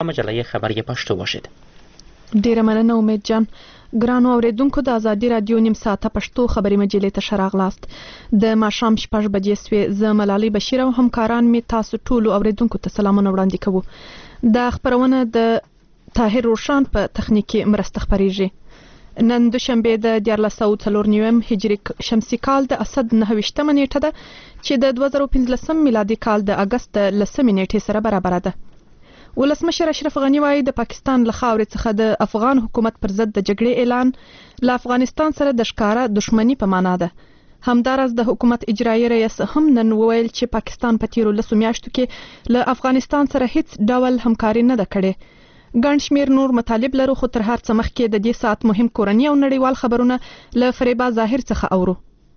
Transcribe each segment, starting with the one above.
مجله خبری پښتو باشید. ډیره مننه امید جان. ګرانو اوریدونکو د ازادي رادیو نیم ساعته پښتو خبري مجلې ته شراغلاست. د ماښام 6 بجې سوې. زه ملالۍ بشیر او همکاران می تاسو ټول اوریدونکو ته سلامونه وړاندې کوو. د خبرونه د طاهر روشان په تخنیکی مرسته خبريږي. نن دوشنبه د 1449 هجری شمسي کال د اسد 29 نیټه ده چې د 2015 میلادي کال د اگست 10 نیټې سره برابر ده. ولسمشر اشرف غنی وايي د پاکستان له خاورې څخه د افغان حکومت پر ضد د جګړې اعلان له افغانستان سره د ښکارا دښمنی په معنا ده. همدارس د حکومت اجرایي رئیس هم نن وویل چې پاکستان په تیرو 10 میاشتو کې له افغانستان سره هیڅ ډول همکاري نه ده کړې. ګڼ شمیر نور مطالب لرو خو تر هر څه مخکې د دې ساعت مهم کورنی او نړیوال خبرونه له فریبا ظاهر څخه اورو.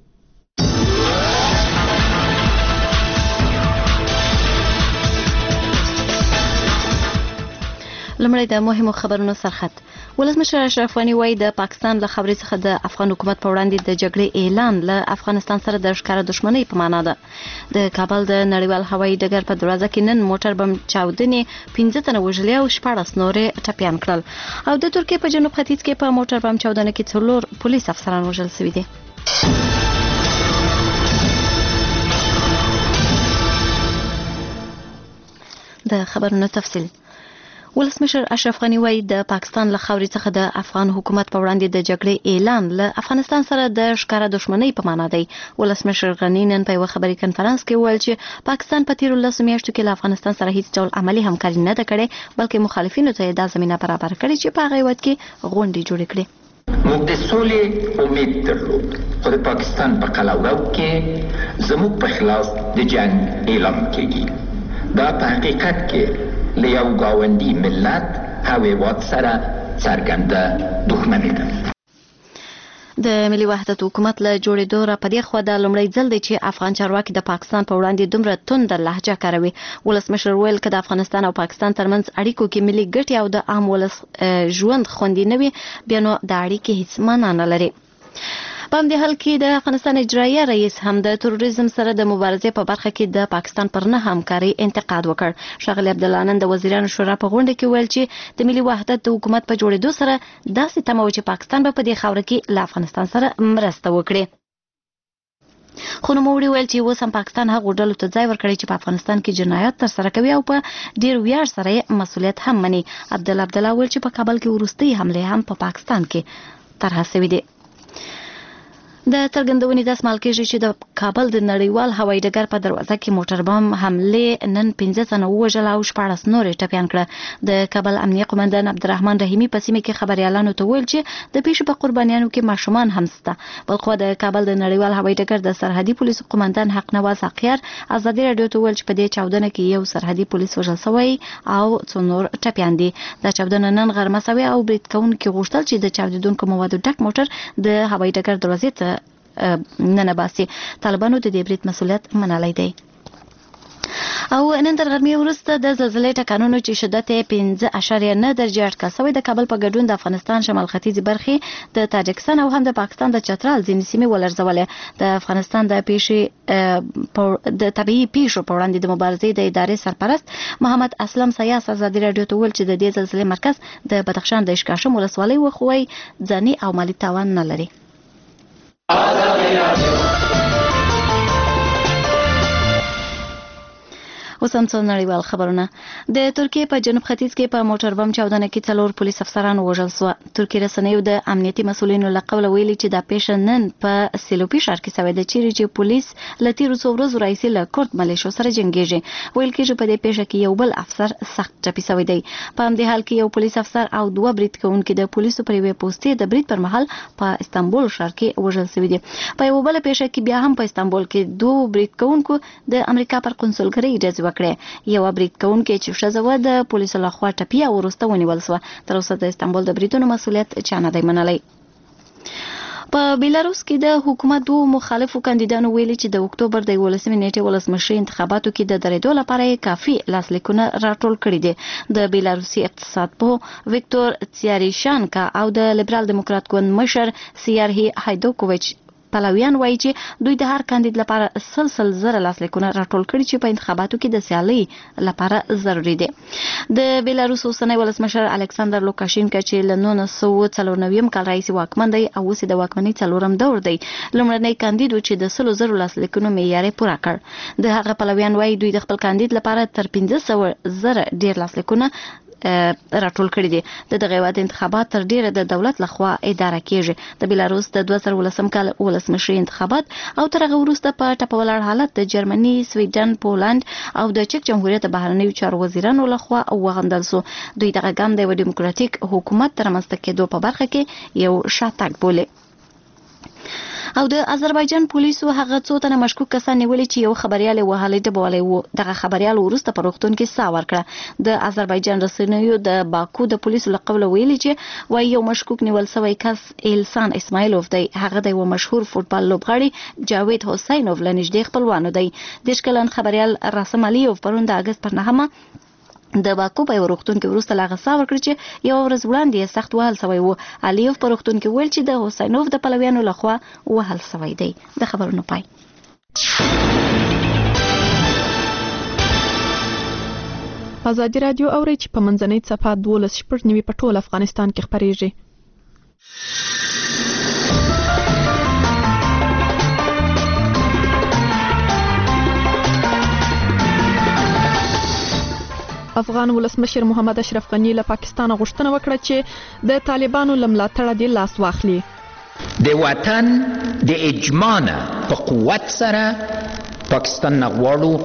لمړی د مهمو خبرونو سرخط. ولسمشر اشرف غنی وايي د پاکستان له خبرې څخه د افغان حکومت په وړاندې د جګړې اعلان له افغانستان سره د ښکارا دښمنۍ په معنا ده. د کابل د نړیوال هوایي ډګر په دروازه کې نن موټر بم چاودنې 15 تنه وژلي او 14 نورې ټپيان کړل. او د ترکیې په جنوب ختیځ کې په موټر بم چاودنه کې 4 پولیس افسران وژل شوي دي. د خبرونو تفصیل. ولسمشر اشرف غنی وايي د پاکستان له خاورې څخه د افغان حکومت په وړاندې د جګړې اعلان له افغانستان سره د ښکارا دښمنۍ په معنا دی. ولسمشر غنی نن په یو خبري کنفرانس کې وویل چې پاکستان په تیرو 10 میاشتو کې له افغانستان سره هیڅ ډول عملی همکاري نه ده کړې بلکې مخالفینو ته دا زمينه برابر کړې چې په هغه وخت کې غونډې جوړې کړې. موږ د سولې امید درلود خو د پاکستان په قلاوو کې زموږ په خلاف د جنگ اعلان کېږي. دا په حقیقت کې له یو گاونډي ملت او هیواد سره څرګنده دښمني ده. د ملي وحدت حکومت له جوړېدو را پدې خو د لومړی ځل دی چې افغان چارواکي د پاکستان په وړاندې دومره توند لهجه کاروي. ولسمشر ویل چې د افغانستان او پاکستان ترمنځ اړیکو کې ملي ګټې او د عام ولس ژوند خوندي نه وي بیا نو د اړیکې هیڅ معنا نه لري. په همدې حال کې د افغانستان اجرایي رئیس هم د تروریزم سره د مبارزې په برخه کې د پاکستان پر نه همکاري انتقاد وکړ. ښاغلی عبدالله نن د وزیرانو شورا په غونډه کې ویل چې د ملي وحدت د حکومت په جوړېدو سره داسې تمه و چې پاکستان به په دې خاوره کې له افغانستان سره مرسته وکړي. خو نوموړي ویل چې اوس هم پاکستان هغو ډلو ته ځای ورکړی چې په افغانستان کې جنایات ترسره کوي او په ډېر ویاړ سره یې مسؤلیت هم مني. عبدالله ویل چې په کابل کې وروستۍ حملې هم په پاکستان کې طرحه شوې دي. د څرګندونې داسمال کېږي چې د کابل د نړیوال هوایي ډګر په دروازه کې موټر بم حملې نن 15 تنه ووژل او 14 نورې ټپيان کړه. د کابل امنیه قومندان عبدالرحمن رحیمي په سیمه کې خبريالانو ته ویل چې د پیښې په قربانیانو کې ماشومان هم شته. بلخو د کابل د نړیوال هوایي ډګر د سرحدي پولیسو قومندان حقنواز حقیار ازادي رادیو ته ویل چې په دې چاودنه کې یو سرحدي پولیس وژل شوی او 2 نور ټپيان دي. دا چاودنه نن غرمه شوې او برید کوونکي غوښتل چې د چاودیدونکو موادو ډک موټر د هوایي ډګر دروازې ته نن باسي. طالبانو د دې برید مسؤلیت منلی دی. او نن تر غرمې وروسته د زلزلې ټکانونو چې شدت 5.9 درجه اټکل شوی د کابل په ګډون د افغانستان شمال ختیځ برخې د تاجکستان او هم د پاکستان د چترال ځینې سیمې ولړزولې. د افغانستان د طبيعي پیښو په وړاندې د مبارزې د ادارې سرپرست محمد اسلم سیاس ازادي رادیو ته ویل چې د دې زلزلې مرکز د بدخشان د اشکاشم ولسوالۍ وخوي ځاني او مالی تاوان نه لري. اوس هم څو نړیوال خبرونه. د ترکیې په جنوب ختیځ کې په موټر بم چاودنه کې 4 پولیس افسران وژل شو. ترکیې رسنیو د امنیتي مسولینو له قوله ویلي چې دا پیښه نن په سیلوپي ښار کې شوې ده چې پولیس له تیرو څو ورځو راهیسې له کورد ملیشو سره جنګیږي. ویل کېږي په دې پیښه کې یو بل افسر سخت ټپي شوی دی. په همدې حال کې یو پولیس افسر او 2 برید کوونکي د پولیسو پر یوې پوستې د برید پر مهال په استانبول ښار کې وژل شوي دي. په یو بل پیښه کې بیا هم په استانبول کې 2 برید کوونکو د امریکا پر قونسلګرۍ ډزې وکړې. یو برید کوونکی چې ښځه وه د پولیسو لخوا ټپي او وروسته ونیول شوه. تر اوسه د استانبول د بریدونو مسؤلیت چا نه دی منلی. په بیلاروس کې د حکومت 2 مخالفو کاندیدانو ویلي چې د اکتوبر د 11 نیټې ولسمشري انتخاباتو کې د درېدو لپاره کافي لاسلیکونه راټول کړي دي. د بیلاروسي اقتصاد په ویکتور تسیاریشانکا او د لیبرال دیموکرات ګوند مشر سیارهی هایدوکوویچ پلویان وایي چې دوی د هر کاندید لپاره سل زره لاسلیکونه راټول کړي چې په انتخاباتو کې د سیالۍ لپاره ضروري دي. د بیلاروس اوسنی ولسمشر الکساندر لوکاشینکا چې له 1994 کال راهیسې واکمن دی او اوس د واکمنۍ څلورم دور دی، لومړنی کاندید چې د 100 زره لاسلیکونو معیار پوره کړ. د هغه پلویان وایي دوی د خپل کاندید لپاره تر 1500 زره ډیر لاسلیکونه راټول کړي دي. دغه هیواد انتخابات تر ډیره د دولت لخوا اداره کیږي. د بیلاروس د 2018 کال ولسمشري انتخابات او تر هغه وروسته په ټپولاړ حالت د جرمني، سویډن، پولند او د چک جمهوریت بهرنیو چارو وزیرانو لخوا وغندل شو. دوی دغه ګام د ډیموکراتیک حکومت تر رامنځته کېدو په برخه کې یو شاتګ بولي. او د آذربایجان پولیسو هغه څو تنه مشکوک کسان نیولي چې یو خبريال وهلې ډبولې وو. دغه خبريال وروسته په روغتون کې ساه ورکړه. د آذربایجان رسنیو د باکو د پولیسو لقب ویلي چې وایي یو مشکوک نیول شوی کس ایلسان اسماعیلوف دی. هغه د یو مشهور فوتبال لوبغاړي جاوید حسینوف لنږدې خپلوانو دی. د شکلن خبريال راسم علیوف پرون د اگست پر 9 د باکو په روغتون کې وروسته لاغه ساه ورکړه چې یو ورځ وړاندې سخت وهل شوی وو. علیوف په روغتون کې ویل چې د حسینوف د پلویانو لخوا وهل شوی دی. د خبرونو پای. ازادي رادیو اوري چې په منځنۍ صفحه 12 په ټول افغانستان کې خبريږي. افغان ولسمشر محمد اشرف غنی له پاکستان غوښتنه وکړه چې د طالبانو له ملاتړه د لاس واخلي. د وطن د اجماع په قوت سره پاکستان نه غواړو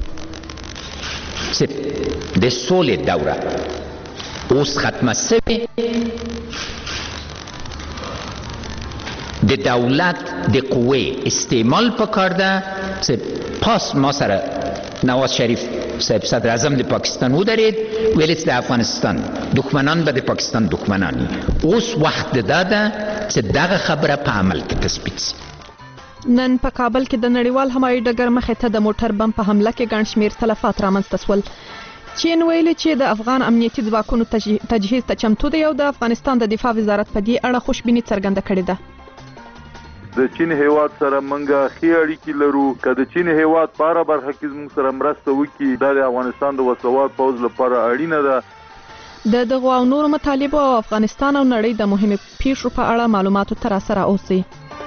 چې د سولې دوره اوس ختمه شوې. د دولت د قوې استعمال پکار ده چې پاس ما سره نواز شریف صاحب صدر اعظم د پاکستان ودرید، ویل چې د افغانستان دښمنان به د پاکستان دښمنانی. اوس وخت ده چې دغه خبره په عمل کې تثبیت شي. نن په کابل کې د نړیوال هوایي ډګر مخې ته د موټر بم په حمله کې ګڼ شمېر تلفات رامنځته شول. چین ویلي چې د افغان امنیتي ځواکونو تجهیز ته چمتو دی او د افغانستان د دفاع وزارت په دې اړه خوشبیني څرګنده کړې ده. د چین هیواد سره منګه خې اړیکې لرو. که د چین هیواد په هره برخه کې زموږ سره مرسته وکړي، دا د افغانستان د وسلوال پوځ لپاره اړینه ده. د دغو او نورو مطالبو او افغانستان او نړۍ د مهمو پیښو په اړه معلوماتو تر سره اوسئ.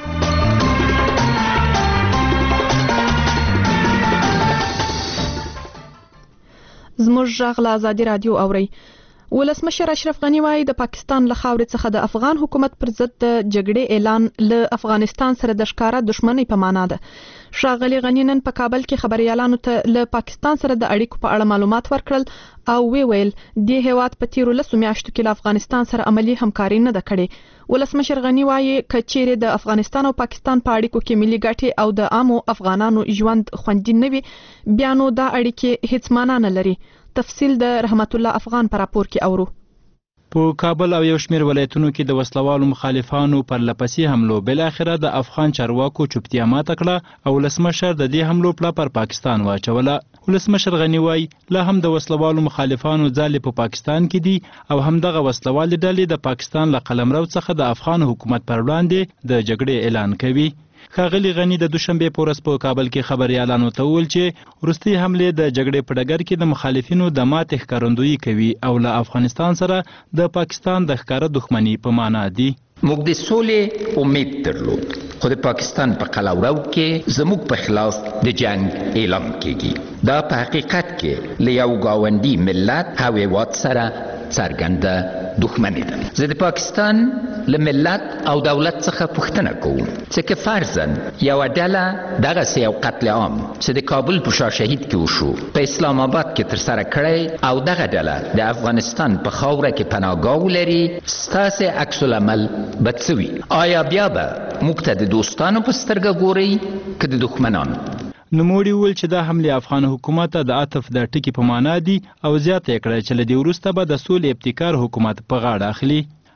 زموږ غږ له ازادي رادیو اوري. ولسمشر اشرف غنی وایي د پاکستان له خاورې څخه د افغان حکومت پر ضد د جګړې اعلان له افغانستان سره د ښکاره دښمنۍ په معنا ده. ښاغلي غنی نن په کابل کې خبريالانو ته له پاکستان سره د اړیکو په اړه معلومات ورکړل او ویل د هیواد په تیرو 10 میاشتو کې له افغانستان سره عملی همکاري نه ده کړې. ولسمشر غنی وایي کچېره د افغانستان او پاکستان په اړیکو کې ملي ګټې او د عامو افغانانو ژوند خوندي نه وي، بیا نو دا اړیکې هیڅ معنا نه لري. تفصیل د رحمت الله افغان پر راپور کې اورو. په کابل او یو شمېر ولایتونو کې د وسلوالو مخالفانو پر لپسې حملو بل اخره د افغان چارواکو چوپتیا ماته کړه او ولسمشر د دې حملو پر پاکستان واچوله. ولسمشر غنی وایي لا هم د وسلوالو مخالفانو ځالې په پاکستان کې دي او همدغه وسلوالې ډلې د پاکستان له قلمرو څخه د افغان حکومت پر وړاندې د جګړې اعلان کوي. ښاغلي غنی د دوشنبه په ورځ په کابل کې خبريالانو ته وویل چې وروستي حملې د جګړې په ډګر کې د مخالفینو د ماتې ښکارندویي کوي او له افغانستان سره د پاکستان د ښکاره دښمنۍ په معنا دي. موږ د سولې امید درلود، خو د پاکستان په قلمرو کې زموږ په خلاف د جنگ اعلان کیږي. دا په حقیقت کې له یو ګاونډي ملت او هیواد سره څرګنده دښمني ده. زه د پاکستان له ملت او دولت څخه پوښتنه کوم چې که فرضاً یوه ډله دغسې یو قتل عام چې د کابل په شاه شهید کې وشو په اسلام آباد کې ترسره کړی او دغه ډله د افغانستان په خاوره کې پناهګاه ولري، ستاسې عکس العمل به څه وي؟ آیا بیا به موږ ته د دوستانو په سترګه ګورئ که د دښمنانو؟ نوموړي وویل چې دا حملې افغان حکومت ته د عطف د ټکي په معنا دي او زیاته یې کړه چې له دې وروسته به د سولې ابتکار حکومت په غاړه اخلي.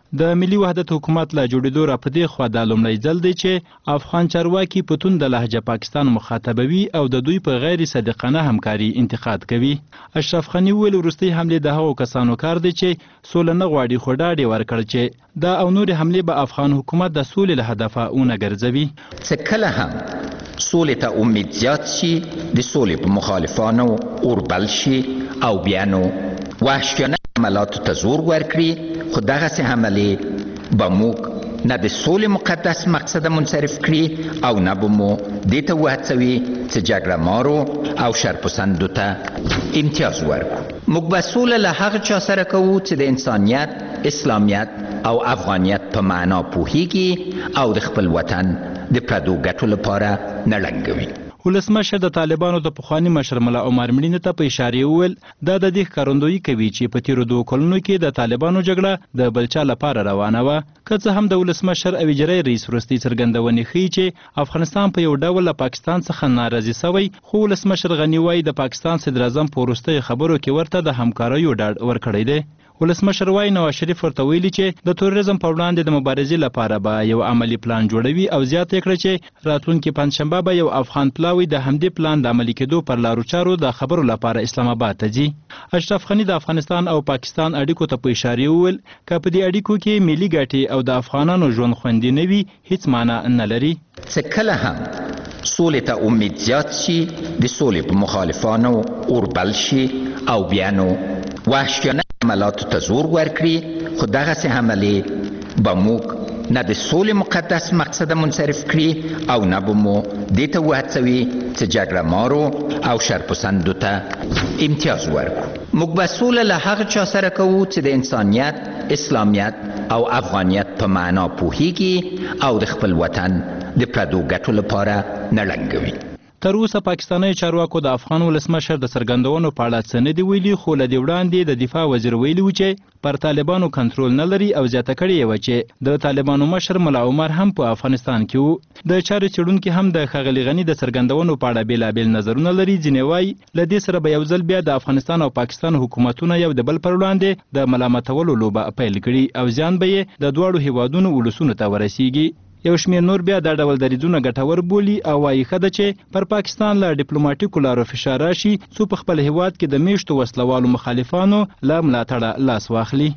د ملي وحدت حکومت له جوړېدو را په دې خوا دا لومړی ځل دی چې افغان چارواکي په تونده لهجه پاکستان مخاطبوي او د دوی په غیر صادقانه همکاري انتقاد کوي. اشرف غني وویل وروستۍ حملې د هغو کسانو کار دی چې سوله نه غواړي، خو ډاډ یې ورکړ چې دا او نورې حملې به افغان حکومت د سولې له هدفه ونه ګرځوي. څه کله هم سولې ته امید زیات شي، د سولې په مخالفانو اوربل شي او بیا نو وحشیانه عملاتو ته زور ورکړي، خو دغسې حملې به موږ نه د سولې مقدس مقصد منصرف کړي او نه به مو دې ته وهڅوي چې جګړه مارو او شرپسندو ته امتیاز ورکړو. موږ به سوله له هغه چا سره کوو چې د انسانیت، اسلامیت او افغانیت په معنا پوهیږي او د خپل وطن د پردو ګټو لپاره نه ړنګوي. ولسمشر د طالبانو د پخواني مشر ملا عمر مړینې ته په اشاره وویل دا د دې ښکارندویي کوي چې په تیرو 2 کلونو کې د طالبانو جګړه د بل چا لپاره روانه وه. که څه هم د ولسمشر او اجرایي رئیس وروستۍ څرګندونې ښیي چې افغانستان په یو ډول له پاکستان څخه ناراضي سوی، خو ولسمشر غني وایي د پاکستان صدراعظم په وروستیو خبرو کې ورته د همکاریو ډاډ ورکړی دی. ولسمشر وایي نواز شریف ورته ویلي چې د تروریزم په وړاندې د مبارزې لپاره به یو عملی پلان جوړوي او زیاته یې کړه چې راتلونکي پنجشنبه به یو افغان پلاوی د همدې پلان د عملي کېدو پر لارو چارو د خبرو لپاره اسلام آباد ته ځي. اشرف غني د افغانستان او پاکستان اړیکو ته په اشاره وویل که په دې اړیکو کې ملي ګټې او د افغانانو ژوند خوندي نه وي هیڅ معنا نه لري. څه کله هم سولې ته امید زیات شي، د سولې په مخالفانو اوربل شي او بیا نو وحشیانه عملاتو ته زور ورکړي، خو دغسې حملې به موږ نه د سولې مقدس مقصد منصرف کړي او نه به مو دې ته وهڅوي چې جګړه مارو او شرپسندو ته امتیاز ورکړو. موږ به سوله له هغه چا سره کوو چې د انسانیت، اسلامیت او افغانیت په معنا پوهیږي او د خپل وطن د پردو ګټو لپاره نه ړنګوي. تر اوسه پاکستاني چارواکو د افغان ولسمشر د څرګندونو په اړه څه نه دي ویلي، خو له دې وړاندې د دفاع وزیر ویلي و چې پر طالبانو کنټرول نه لري او زیاته کړې یې وه چې د طالبانو مشر ملا عمر هم په افغانستان کې و. د چارې څېړونکي هم د ښاغلي غني د څرګندونو په اړه بېلابېل نظرونه لري. ځینې وایي له دې سره به یو ځل بیا د افغانستان او پاکستان حکومتونه یو د بل پر وړاندې د ملامتولو لوبه پیل کړي او زیان به یې د دواړو هیوادونو ولسونو ته ورسیږي. یو شمېر نور بیا دا ډول دریځونه ګټور بولي او وایي ښه ده چې پر پاکستان له ډیپلوماټیکو لارو فشار راشي څو په خپل هیواد کې د میشتو وسلوالو مخالفانو له ملاتړه لاس واخلي.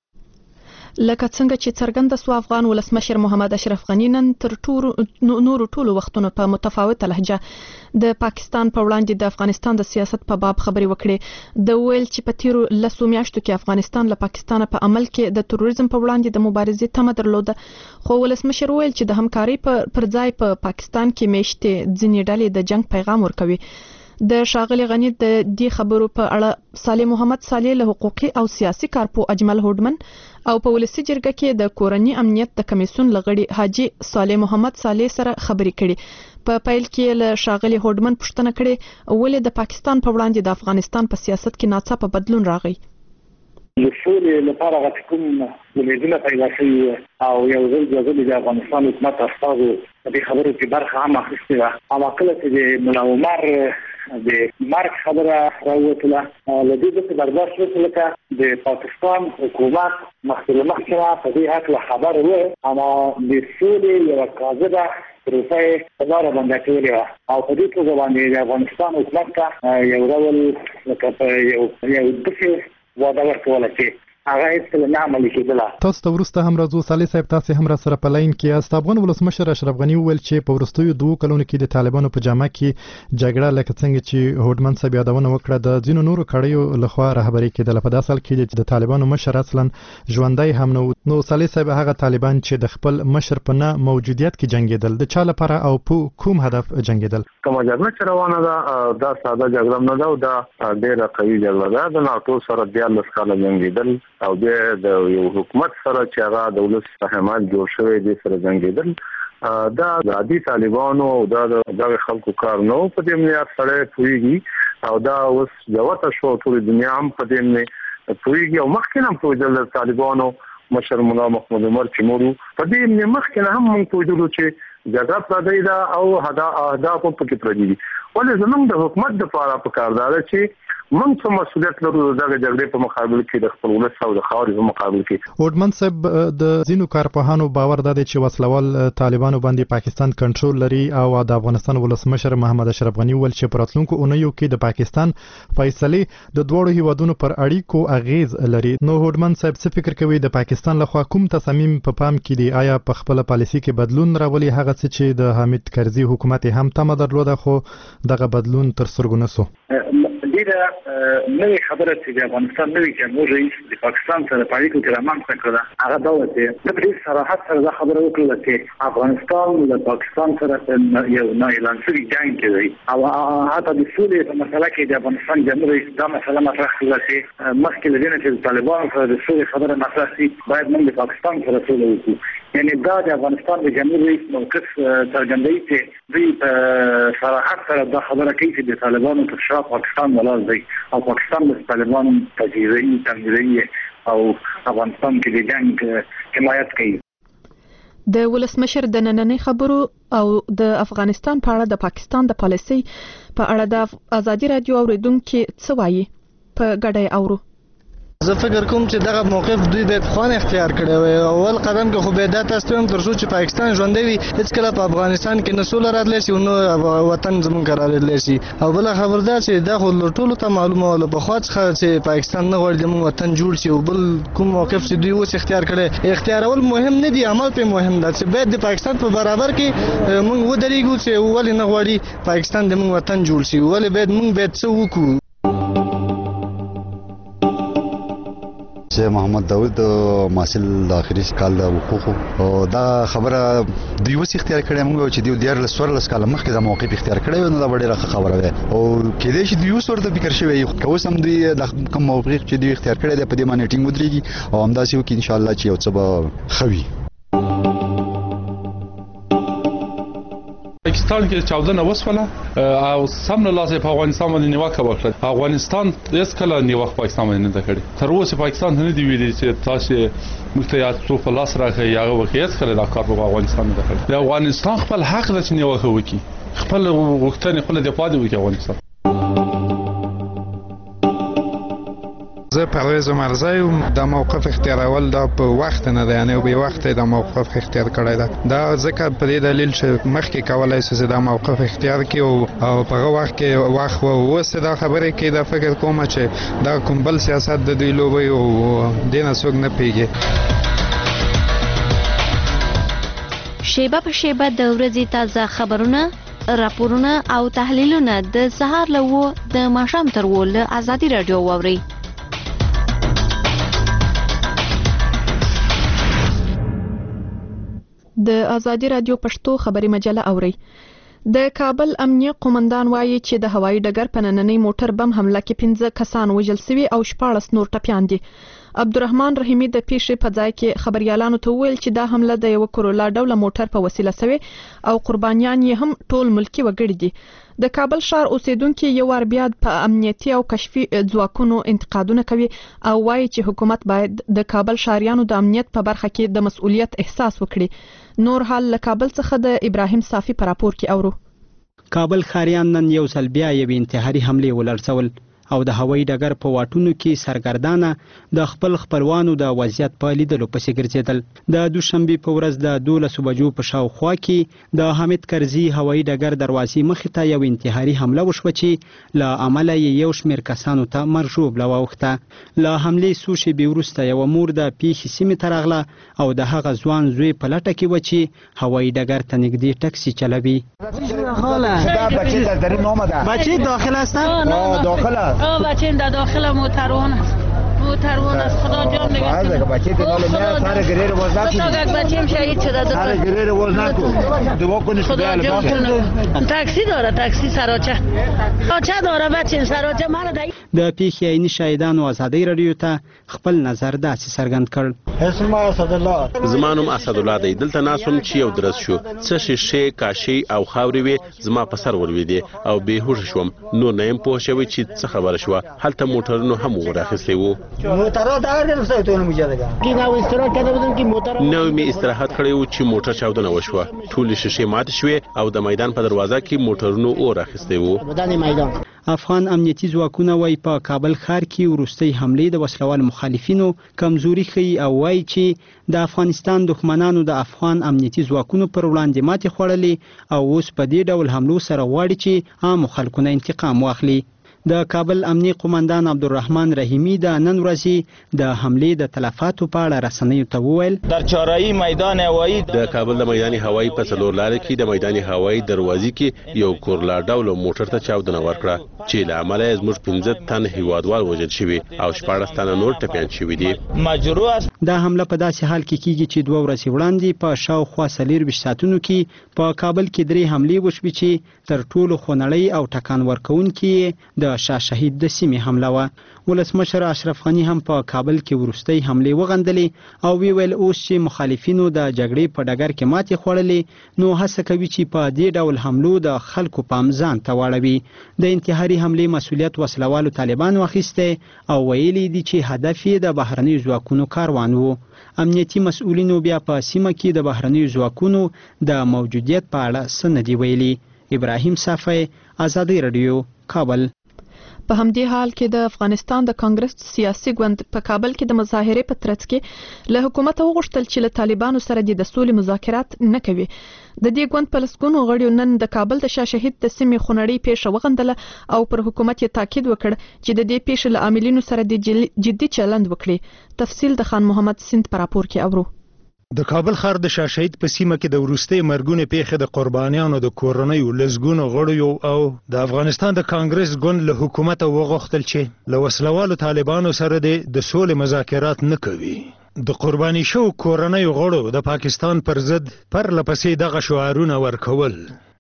لکه څنګه چې څرګنده سو افغان ولسمشر محمد اشرف غني نن تر نورو ټولو وختونو په متفاوته لهجه د پاکستان په وړاندې د افغانستان د سیاست په باب خبرې وکړې. د ویل چې په تیرو 10 میاشتو کې افغانستان له پاکستان په عمل کې د تروریزم په وړاندې د مبارزې تمه درلوده، خو ولسمشر ویل چې د همکاري پر ځای په پاکستان کې میشتې ځینې ډلې د جنگ پیغام ورکوي. د ښاغلي غني د دې خبرو په اړه صالح محمد صالح له حقوقي او سیاسي کارپو اجمل هوډمن او په ولسي جرګه کې د کورني امنیت د کمیسیون لغړي حاجی صالح محمد صالح سره خبرې کړي. په پیل کې له ښاغلي هوډمن پوښتنه کړې ولې د پاکستان په وړاندې د افغانستان په سیاست کې ناڅاپه بدلون راغی. د سولې لپاره غټ کوم امیدونه پیدا شوي او یو ځل د افغانستان حکومت استازو د خبرو کې برخه هم اخیستې وه. اما کله چې د ملا عمر د مرګ خبره راووتله له دې څخه برداشت وکړ لکه د پاکستان حکومت مخکې په دې هکله خبر و، اما د سولې یوه کاذبه پروسه په لاره باندې کړې وه او په دې توګه باندې د افغانستان حکومت ته یو ډول لکه په یو داسې وعده ورکوله چې هغه هیڅکله نه عملي کېدله. تاسو ته وروسته هم راځو. صالح صاحب تاسو هم را سره په لاین کې یاست. افغان ولسمشر اشرف غني وویل چې په وروستیو 2 کلونو کې د طالبانو په جامه کې جګړه لکه څنګه چې هوډمن صاحب یادونه وکړه د ځینو نورو کړیو لخوا رهبري کېدله. په داسې حال کې چې د طالبانو مشر اصلا ژوندی هم نه. نو صالح صاحب هغه طالبان چې د خپل مشر په نه موجودیت کې جنگیدل د چا لپاره او په کوم هدف جنگیدل؟ کومه جګړه چې روانه ده دا ساده جګړه نه ده او دا ډېره قوي جګړه ده. د ناټو سره 14 کاله جنگیدل او د یو حکومت سره چې هغه د ولس په حمایت جوړ شوی دی سره جنگیدل دا د عادي طالبانو او د خلکو کار نه په دې نه سره پوریږي او دا اوس جوته شو ټول دنیا هم په دې نه پوریږي او مخکې هم په طالبانو مشر مولا محمد عمر چمورو په دې نه مخکې هم موږ پوهیدلو چې جګړه پردی ده او اهداف په کې پردي دي. ولې زموږ د حکومت لپاره پکار ده چې موږ څه مسؤلیت لرو دغه جګړې په مقابل کې د خپل ولس او د خاورې په مقابل کې. هوډمن صاحب د ځینو کارپوهانو باور دی چې وسلوال طالبانو باندې پاکستان کنټرول لري او د افغانستان ولسمشر محمد اشرف غنی ویل چې په راتلونکو اونیو کې د پاکستان فیصلې د دوړو هیوادونو پر اړیکو اغیز لري. نو هوډمن صاحب څه فکر کوي د پاکستان لخوا کوم تصمیم په پام کې دی؟ آیا په خپل پالیسي کې بدلون راولي هغه څه چې د حامد کرزي حکومت هم تمه درلوده خو دغه بدلون تر سترګو نه سو؟ ډیره نوې خبره چې د افغانستان نوې جمهور رئیس د پاکستان سره په اړیکو کې رامنځته کړه هغه دا و چې د دې صراحت سره دا خبره وکړه چې افغانستان د پاکستان سره یو نه اعلان شوی جنگ کوي او حتی د سولې په مسله کې د افغانستان جمهور رئیس دا مسله مطرح کړه چې مخکې له دې چې طالبان سره د سولې خبره مطرح شي باید موږ د پاکستان سره سوله وکړو. یعنی دا د افغانستان د جمهور رئیس موقف څرګندوي چې دوی په صراحت سره دا خبره کوي چې د طالبانو تر شا پاکستان ولاړ دی او پاکستان د طالبانو تجزیه او افغانستان کې د جنگ حمایت کوي. د ولسمشر د نننۍ خبرو او د افغانستان په اړه د پاکستان د پالیسي په اړه د ازادي رادیو اوریدونکو څه وایي په ګډه اورو. زه فکر کوم چې دغه موقف دوی به خوان اختیار کړی وي. اول قدم کې خو به دا تاسو هم تر څو چې پاکستان ژوندی وي هیڅ کله په افغانستان کې نه سوله راتلی شي نو وطن زموږ قرار راتلی شي. او بل خبر دا چې دا خو ټولو ته معلومه وله پخوا څخه چې پاکستان نه غواړي زموږ وطن جوړ شي او بل کوم موقف چې دوی اوس اختیار کړی اختیارول مهم نه دي عمل په مهم ده چې باید د پاکستان په برابر کې موږ ودرېږو چې ولې نه غواړي پاکستان د موږ وطن جوړ شي ولې باید موږ څه وکړو. چې محمد داود محصل د اخري کال د حقوقو او دا خبره دوی وس اختیار کړی موږ چې دوی ډیر لسور کال مخکې د موقف اختیار کړی نو دا ډیره خبره ده او کله چې دوی وسور د فکر شوی کوم سم دوی د کوم موقف چې دوی اختیار کړی دی په دې باندې ټینګ ودرېږي او همداسې وکړي ان شاء الله چې یو څه به خوي. پاکستان کې چاودنه وسوله او سم نه لاسه په افغانستان باندې نیوکه وکړه. افغانستان هیڅ کله نیوکه پاکستان باندې نه کړې. تر اوسه پاکستان نه دی ویلي چې تاسو مختیات څو په لاس راغی هغه وخت کله دا کار په افغانستان نه کړی. د افغانستان خپل حق د نیوکه وکړي خپل وختونه خپل د پاده وکړي افغانستان. زه پرویز مرزا یم. د موقف اختیارول دا په وخت نه دی یعنی به وخت د موقف اختیار کړی دا ځکه په دې دلیل چې مخکې کولای شي دا موقف اختیار کړي او په هغه وخت کې وخت وسه دا خبره کې دا فکر کوم چې دا کوم بل سیاست د دوی لوبي او دینه څوک نه پیږي. شیبه په شیبه د ورځې تازه خبرونه راپورونه او تحلیلونه د سهار له د ماښام تر ول ازادي رادیو واوري. د ازادي رادیو پښتو خبري مجله اوري. د کابل امنیه قومندان وایي چې د هوایي ډګر په نننۍ موټر بم حمله کې 15 کسان وژل شوي او 14 نور ټپیان دي. عبدالرحمن رحیمی د پیښې په ځای کې خبريالانو ته ویل چې دا حمله د یو کرولا ډوله موټر په وسیله شوی او قربانیان یې هم ټول ملکی وګړي دي. د کابل ښار اوسیدونکو یو ور بیا په امنیتي او کشفي ځواکونو انتقادونه کوي او وایي چې حکومت باید د کابل ښاریانو د امنیت په برخه کې د مسؤلیت احساس وکړي. نور حال له کابل څخه د ابراهیم صافي په راپور کې اورو. کابل ښاریان نن یو ځل بیا یو انتحاري حمله ولرسول او د هوایي ډګر په واټونو کې سرګردانه د خپل خپلوانو د وضعیت په لیدلو پسې ګرځېدل. د دوشنبه په ورځ د 12 بجو په شاوخوا کې د حامد کرزي هوایي ډګر دروازې مخې ته یو انتحاري حمله وشوه چې له عمله یو شمېر کسانو ته مرګ ژوبله واوښته. له حملې څو شېبې وروسته یوه مور د پیښې سیمې ته راغله او د هغه ځوان زوی په لټه کې و چې هوایي ډګر ته نږدې ټکسي چلوي. بچه داخل هستن؟ داخل بچه در داخل موتروان است. خدا جان نگهدار. بچه دنبال میاد سر گریر باز نکن. بچه‌م شهید شده. سر گریر باز نکن. دعا کنید خدا جان کنه. تاکسی داره تاکسی سراچه داره بچه سراچه مرا دی. د پیښې عیني شاهدانو ازادي رادیو ته خپل نظر داسې څرګند کړ. اسم اسد الله. زما نوم اسد الله دی. دلته ناسوم چې یو درس شو څه شیشه کاشي او خاورې وي زما په سر ولويدي او بهوش شوم. نو نه يم پوه شوی چې څه خبره شو. هلته موټرونو هم وراخسته وو. موټر دا درسته ته مجاده کی نو استراحت کړه بدن کی موټر نو می استراحت کړی و چې موټر چاودنه وشوه. ټول شیشه مات شوه او د میدان په دروازه کې موټرونو اور اخیسته وو. بدن میدان افغان امنیتي ځواکونه وایي په کابل ښار کې وروستۍ حملې د وسلوال مخالفینو کمزوري ښیي او وایي چې د افغانستان دښمنانو د افغان امنیتي ځواکونو پر وړاندې ماتې خوړلې او اوس په دې ډول حملو سره غواړي چې عامو خلکو نه انتقام واخلي. د کابل امنیي قومندان عبدالرحمن رحیمی د نن ورځې د حملې د تلفاتو په اړه رسنیو ته وویل در چهاررahی میدان هوایی د کابل د میدان هوایی په څلور لارې کې د میدان هوایی دروازې کې یو کورلا ډول موټر ته چاودنه ورکړه چې له امله زموږ 15 تن هیوادوال وژل شوي او 14 تن نور ټپیان شوي دي. مجروح است. دا حمله په داسې حال کې کیږي چې 2 ورځې وړاندې په شاوخوا 24 ساعتونو کې په کابل کې 3 حملې وشوې چې تر ټولو خونړۍ او ټکان ورکوونکې د شاه شهید د سیمې حمله وه. ولسمشر اشرف غني هم په کابل کې وروستۍ حملې وغندلې او ویل اوس چې مخالفینو د جګړې په ډګر کې ماتې خوړلې نو هڅه کوي چې په دې ډول حملو د خلکو پام ځان ته واړوي. د انتحاري حملې مسؤلیت وسلوالو طالبانو اخیسته او ویلي دي چې هدف یې د بهرنیو ځواکونو کاروان و. امنیتي مسؤلینو بیا په سیمه کې د بهرنیو ځواکونو د موجودیت په اړه څه نه دي ویلي. ابراهیم صافی، ازادي رادیو، کابل. په همدې حال کې د افغانستان د کانګرس سیاسي ګوند په کابل کې د مظاهرې په ترڅ کې له حکومت وغوښتل چې له طالبانو سره د سولې مذاکرات نه کوي. د دې ګوند په لسګونو غړیو نن د کابل د شاه شهید د سیمې خونړۍ پیښه وغندله او پر حکومت یې تاکید وکړ چې د دې پیښې له عاملینو سره د جدي چلند وکړي. تفصیل د خان محمد سیند پر راپور کې اورو. د کابل ښار د شاه شهید په سیمه کې د وروستۍ مرګونې پیښې د قربانیانو د کورنیو لسګونو غړیو او د افغانستان د کانګرس ګوند له حکومت وغوښتل چې له وسلوالو طالبانو سره د سولې مذاکرات نه کوي. د قرباني شو کورنیو غړو د پاکستان پر ضد پرله پسې دغه شعارونه ورکول.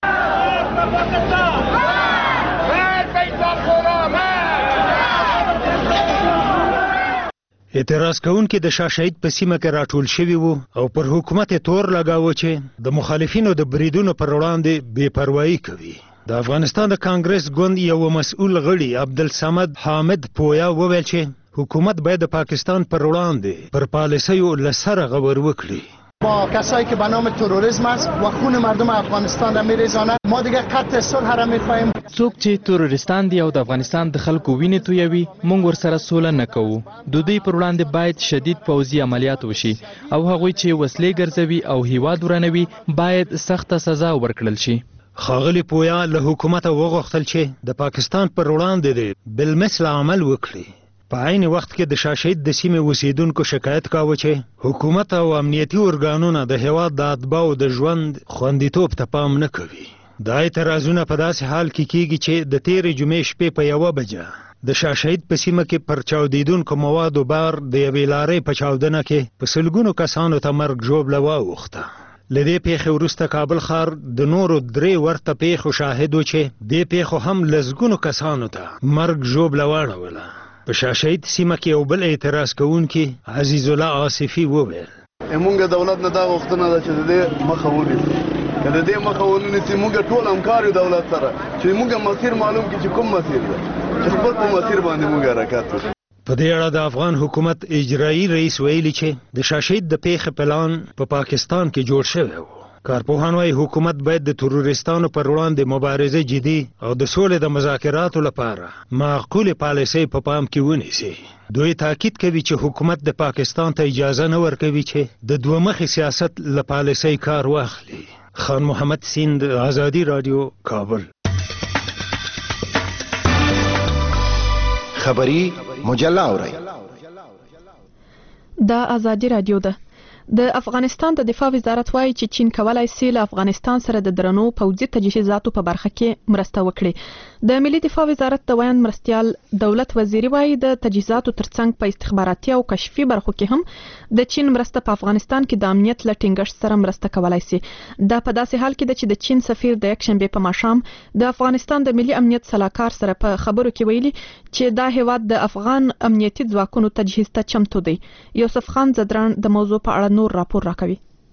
اعتراض کوونکي د شاه شهید په سیمه کې راټول شوي وو او پر حکومت تور لګاوه چې د مخالفینو د بریدونو پر وړاندې بې پروايي کوي. د افغانستان د کانګرس ګوند یو مسؤل غړي عبدالصمد حامد پویا وویل چې حکومت باید د پاکستان پر وړاندې پر پالیسیو له سره غور وکړي. با کسایی که به نام تروریسم است و خون مردم افغانستان را میریزانند ما دیگه قطع صلح را میخواهیم. څوک چې تروریستان دي او د افغانستان د خلکو وینې تویوي موږ ورسره سوله نه کوو. د دوی پر وړاندې باید شدید پوځي عملیات وشي او هغوی چې وسلې ګرځوي او هیواد ورانوي باید سخته سزا ورکړل شي. ښاغلي پویا له حکومت وغوښتل چې د پاکستان پر وړاندې بالمثل عمل وکړي. په عین وخت کې د شاه شهید د سیمې اوسیدونکو شکایت کاوه چې حکومت او امنیتي ارګانونه د هیواد د اتباعو د ژوند خوندیتوب ته پام نه کوي. دا اعتراضونه په داسې حال کې کیږي چې د تیرې جمعې شپې په 1 بجه د شاه شهید په سیمه کې پر چاودیدونکو موادو بار د یوې لارې په چاودنه کې په سلګونو کسانو ته مرګ ژوبله واوښته. له دې پیښې وروسته کابل ښار د نورو 3 ورته پیښو شاهد و چې دې پیښو هم لسګونو کسانو ته مرګ ژوبله واړوله. په شاه شهید سیمه کې یو بل اعتراض کوونکی عزیز الله آصفي وویل موږ دولت نه دا غوښتنه ده چې د دې مخه ونیسي. که د دې مخه ونیسي موږ ټول همکار یو دولت سره چې موږ مسیر معلوم کړي چې کوم مسیر ده چې خپل په مسیر باندې موږ حرکت وکړو. په دې اړه د افغان حکومت اجرایي رئیس ویلي چې د شاه شهید د پیښې پلان په پاکستان کې جوړ شوی و. کارپوهان وايي حکومت باید د تروریستانو پر وړاندې مبارزه جدي او د سولې د مذاکراتو لپاره معقول پالیسۍ په پام کې ونیسي. دوی تاکید کوي چې حکومت د پاکستان ته اجازه نه ورکوي چې د دوه مخي سیاست له پالیسۍ کار واخلي. خان محمد سیند، ازادي رادیو، کابل. خبری مجله اورئ. دا ازادي رادیو ده. د افغانستان د دفاع وزارت وایي چې چین کولای شي له افغانستان سره د درنو پوځي تجهیزاتو په برخه کې مرسته وکړي. د ملي دفاع وزارت د ویاند مرستیال دولت وزیری وایي د تجهیزاتو ترڅنګ په استخباراتي او کشفي برخو کې هم د چین مرسته په افغانستان کې د امنیت له ټینګښت سره مرسته کولای شي. دا په داسې حال کې ده چې د چین سفیر د یکشنبې په ماښام د افغانستان د ملي امنیت سلاکار سره په خبرو کې ویلي چې دا هیواد د افغان امنیتي ځواکونو تجهیز ته چمتو دی. یوسف خان زدران د موضوع په اړه نور راپور راکوي.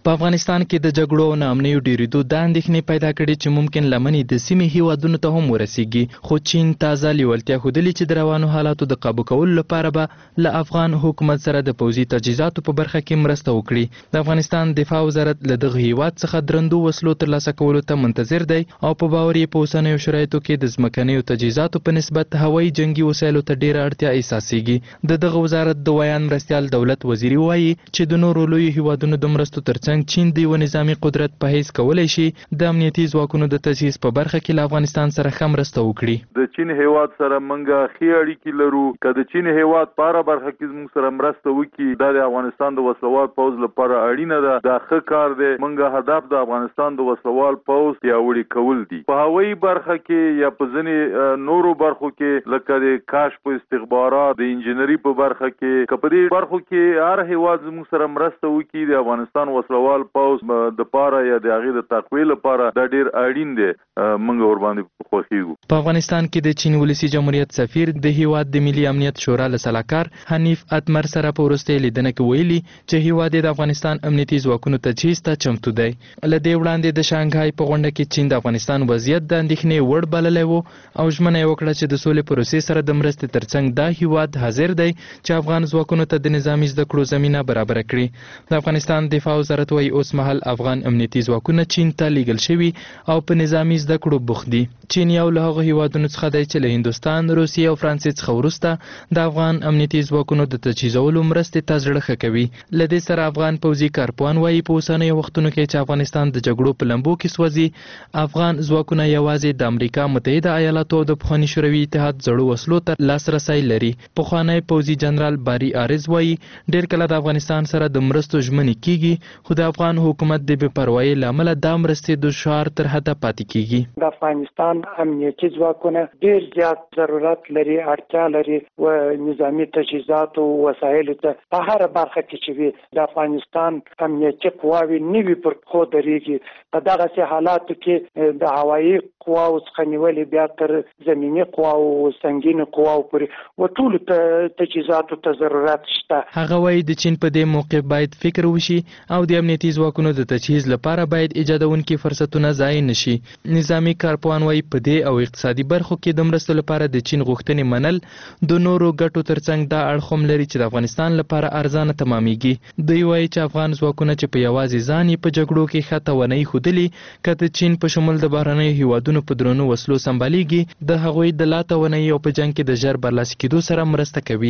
په افغانستان کې د جګړو او ناامنیو ډېرېدو دا اندېښنې پیدا کړې چې ممکن لمنې د سیمې هیوادونو ته هم ورسیږي، خو چین تازه لیوالتیا ښودلې چې د روانو حالاتو د قابو کولو لپاره به له افغان حکومت سره د پوځي تجهیزاتو په برخه کې مرسته وکړي. د افغانستان دفاع وزارت له دغه هیواد څخه درندو وسلو ترلاسه کولو ته منتظر دی او په باور یې په اوسنیو شرایطو کې د ځمکنیو تجهیزاتو په نسبت هوایي جنګي وسایلو ته ډېره اړتیا احساسېږي. د دغه وزارت د ویان مرستیال دولت وزیري وایي چې د نورو لویو هیوادونو د مرستو ترڅنګ چین د یو نظامي قدرت په حیث کولی شي د امنیتي ځواکونو د تجهیز په برخه کې له افغانستان سره ښه مرسته وکړي. د چین هیواد سره موږ ښې اړیکې لرو، که د چین هیواد په هره برخه کې زموږ سره مرسته وکړي دا د افغانستان د وسلوال پوځ لپاره اړینه ده. دا ښه کار دی. موږ هدف د افغانستان د وسلوال پوځ پیاوړي کول دي. په هوایي برخه کې یا په ځینې نورو برخو کې لکه د کشف او استخبارات د انجنیري په برخه کې که په دې برخو کې هر هیواد زموږ سره مرسته وکړي د افغانستان وسلوال پوځ د پاره یا د هغې د تقویې لپاره دا ډېر اړین دی. موږ ورباندې خوښیږو. په افغانستان کې د چین ولسي جمهوریت سفیر د هیواد د ملي امنیت شورا له سلاکار حنیف اتمر سره په وروستۍ لیدنه کې ویلي چې هیواد د افغانستان امنیتي ځواکونو تجهیز ته چمتو دی. له دې وړاندې د شانګهای په غونډه کې چین د افغانستان وضعیت د اندېښنې وړ بللی و او ژمنه یې وکړه چې د سولې پروسې سره د مرستې ترڅنګ دا هیواد حاضر دی چې افغان ځواکونو ته د نظامي زده کړو زمینه برابره کړي. د افغانستان دفاع وزارت وايي اوس مهال افغان امنیتي ځواکونه چین ته لیږل شوي او په نظامي زده کړو بوخت دي. چین یو له هغو هیوادونو څخه دی چې له هندوستان، روسیې او فرانسې څخه وروسته د افغان امنیتي ځواکونو د تجهیزولو مرستې ته زړه ښه کوي. له دې سره افغان پوځي کارپوهان وايي په اوسنیو وختونو کې چې افغانستان د جګړو په لمبو کې سوځي، افغان ځواکونه یوازې د امریکا متحده ایالاتو او د پخواني شوروي اتحاد زړو وسلو ته لاسرسی لري. پخوانی پوځي جنرال باري عارض وايي ډېر کله د افغانستان سره د مرستو ژمنې کیږي خو د افغان حکومت د بې پروایۍ له امله دا مرستې د شعار تر حده پاتې کیږي. د افغانستان امنیتي ځواکونه ډېر زیات ضرورت لري، اړتیا لري و نظامي تجهیزات او وسایلو ته په هره برخه کې چې وي د افغانستان امنیتي قواوې نوي پر پښو درېږي. په دغسې حالاتو کې د هوایي قواو څخه نیولې بیا تر زمیني قواو او سنګینو قواو پورې و ټولو تجهیزاتو ته ضرورت شته. هغه وایي د چین په دې موقع باید فکر وشي او د امنیتي ځواکونو د تجهیز لپاره باید ایجادونکي فرصتونه ضایع نشي. نظامي کارپوهان وايي په دې او اقتصادي برخو کې د مرستو لپاره د چین غوښتنې منل د نورو ګټو ترڅنګ دا اړخ هم لري چې د افغانستان لپاره ارزانه تمامېږي. دوی وايي چې افغان ځواکونه چې په یوازې ځان یې په جګړو کې ښه توانایي ښودلې که د چین په شمول د بهرنیو هیوادونو په درنو وسلو سمبالیږي د هغوی د لا توانایي او په جنګ کې د ژر برلاسي کېدو سره مرسته کوي.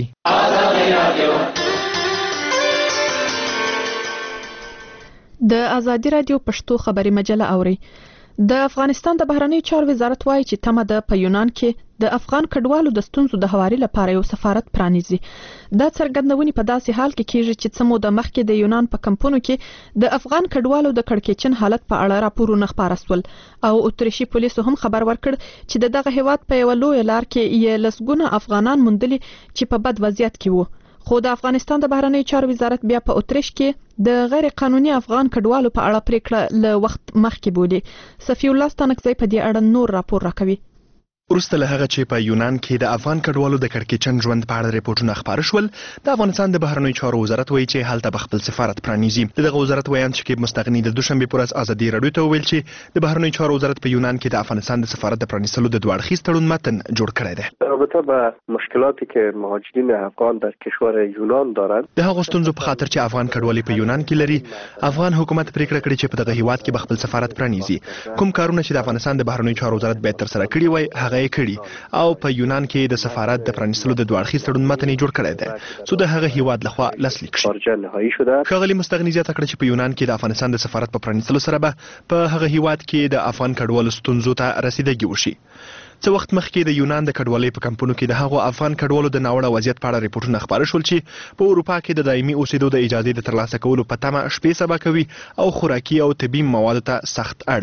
د ازادي رادیو پښتو خبري مجله اوري. د افغانستان د بهرنیو چارو وزارت وايي چې تمه ده په یونان کې د افغان کډوالو د ستونزو د هواري لپاره یو سفارت پرانیزي. دا څرګندونې په داسې حال کې کیږي چې څه موده مخکې د یونان په کمپونو کې د افغان کډوالو د کړکېچن حالت په اړه راپورونه خپاره سول او اتریشي پولیسو هم خبر ورکړ چې دغه هیواد په یو لوی لار کې یې لسګونه افغانان موندلي چې په بد وضعیت کې وو. خو د افغانستان د بهرنیو چارو وزارت بیا په اتریش کې د غیر قانوني افغان کډوالو په اړه پریکړه له وخت مخکې بولي. صفی الله ستانکزی په دې اړه نور راپور راکوي. وروسته له هغه چې په یونان کې د افغان کډوالو د کړکېچن ژوند په اړه ریپورتونه خپاره شول، د افغانستان د بهرنیو چارو وزارت وایي چې هلته به خپل سفارت پرانیزي. دغه وزارت ویاند شکیب مستغني د دوشنبه پر ورځ ازادي راډیو ته وویل چې د بهرنیو چارو وزارت په یونان کې د افغانستان د سفارت د پرانیستلو د دوه اړخیز تړون متن جوړ کړی دی. البته به مشکلاتی که مهاجرین افغان در کشور یونان دارند د هغو ستونزو په خاطر چې افغان کډوالي په یونان کې لري، افغان حکومت پریکړه کړې چې په دغه هیواد کې به خپل سفارت پرانیزي. کوم کارونه چې د افغانستان د بهرنیو چارو وزارت باید تر سره کړي وای هغه یې کړي او په یونان کې د سفارت د پرانیستلو د دوه اړخیز تړون متن جوړ کړی دی څو د هغه هیواد لخوا لاسلیک شي. ښاغلي مستغني زیاته کړه چې په یونان کې د افغانستان د سفارت په پرانیستلو سره به په هغه هیواد کې د افغان کډوالو ستونزو ته رسیدګي وشي. څه وخت مخکې د یونان د کډوالۍ په کمپونو کې د هغو افغان کډوالو د ناوړه وضعیت په اړه ریپورتونه خپاره شول چې په اروپا کې د دایمي اوسېدو د اجازې د ترلاسه کولو په تمه شپې سبا کوي او خوراکي او طبي موادو ته سخت اړ دي.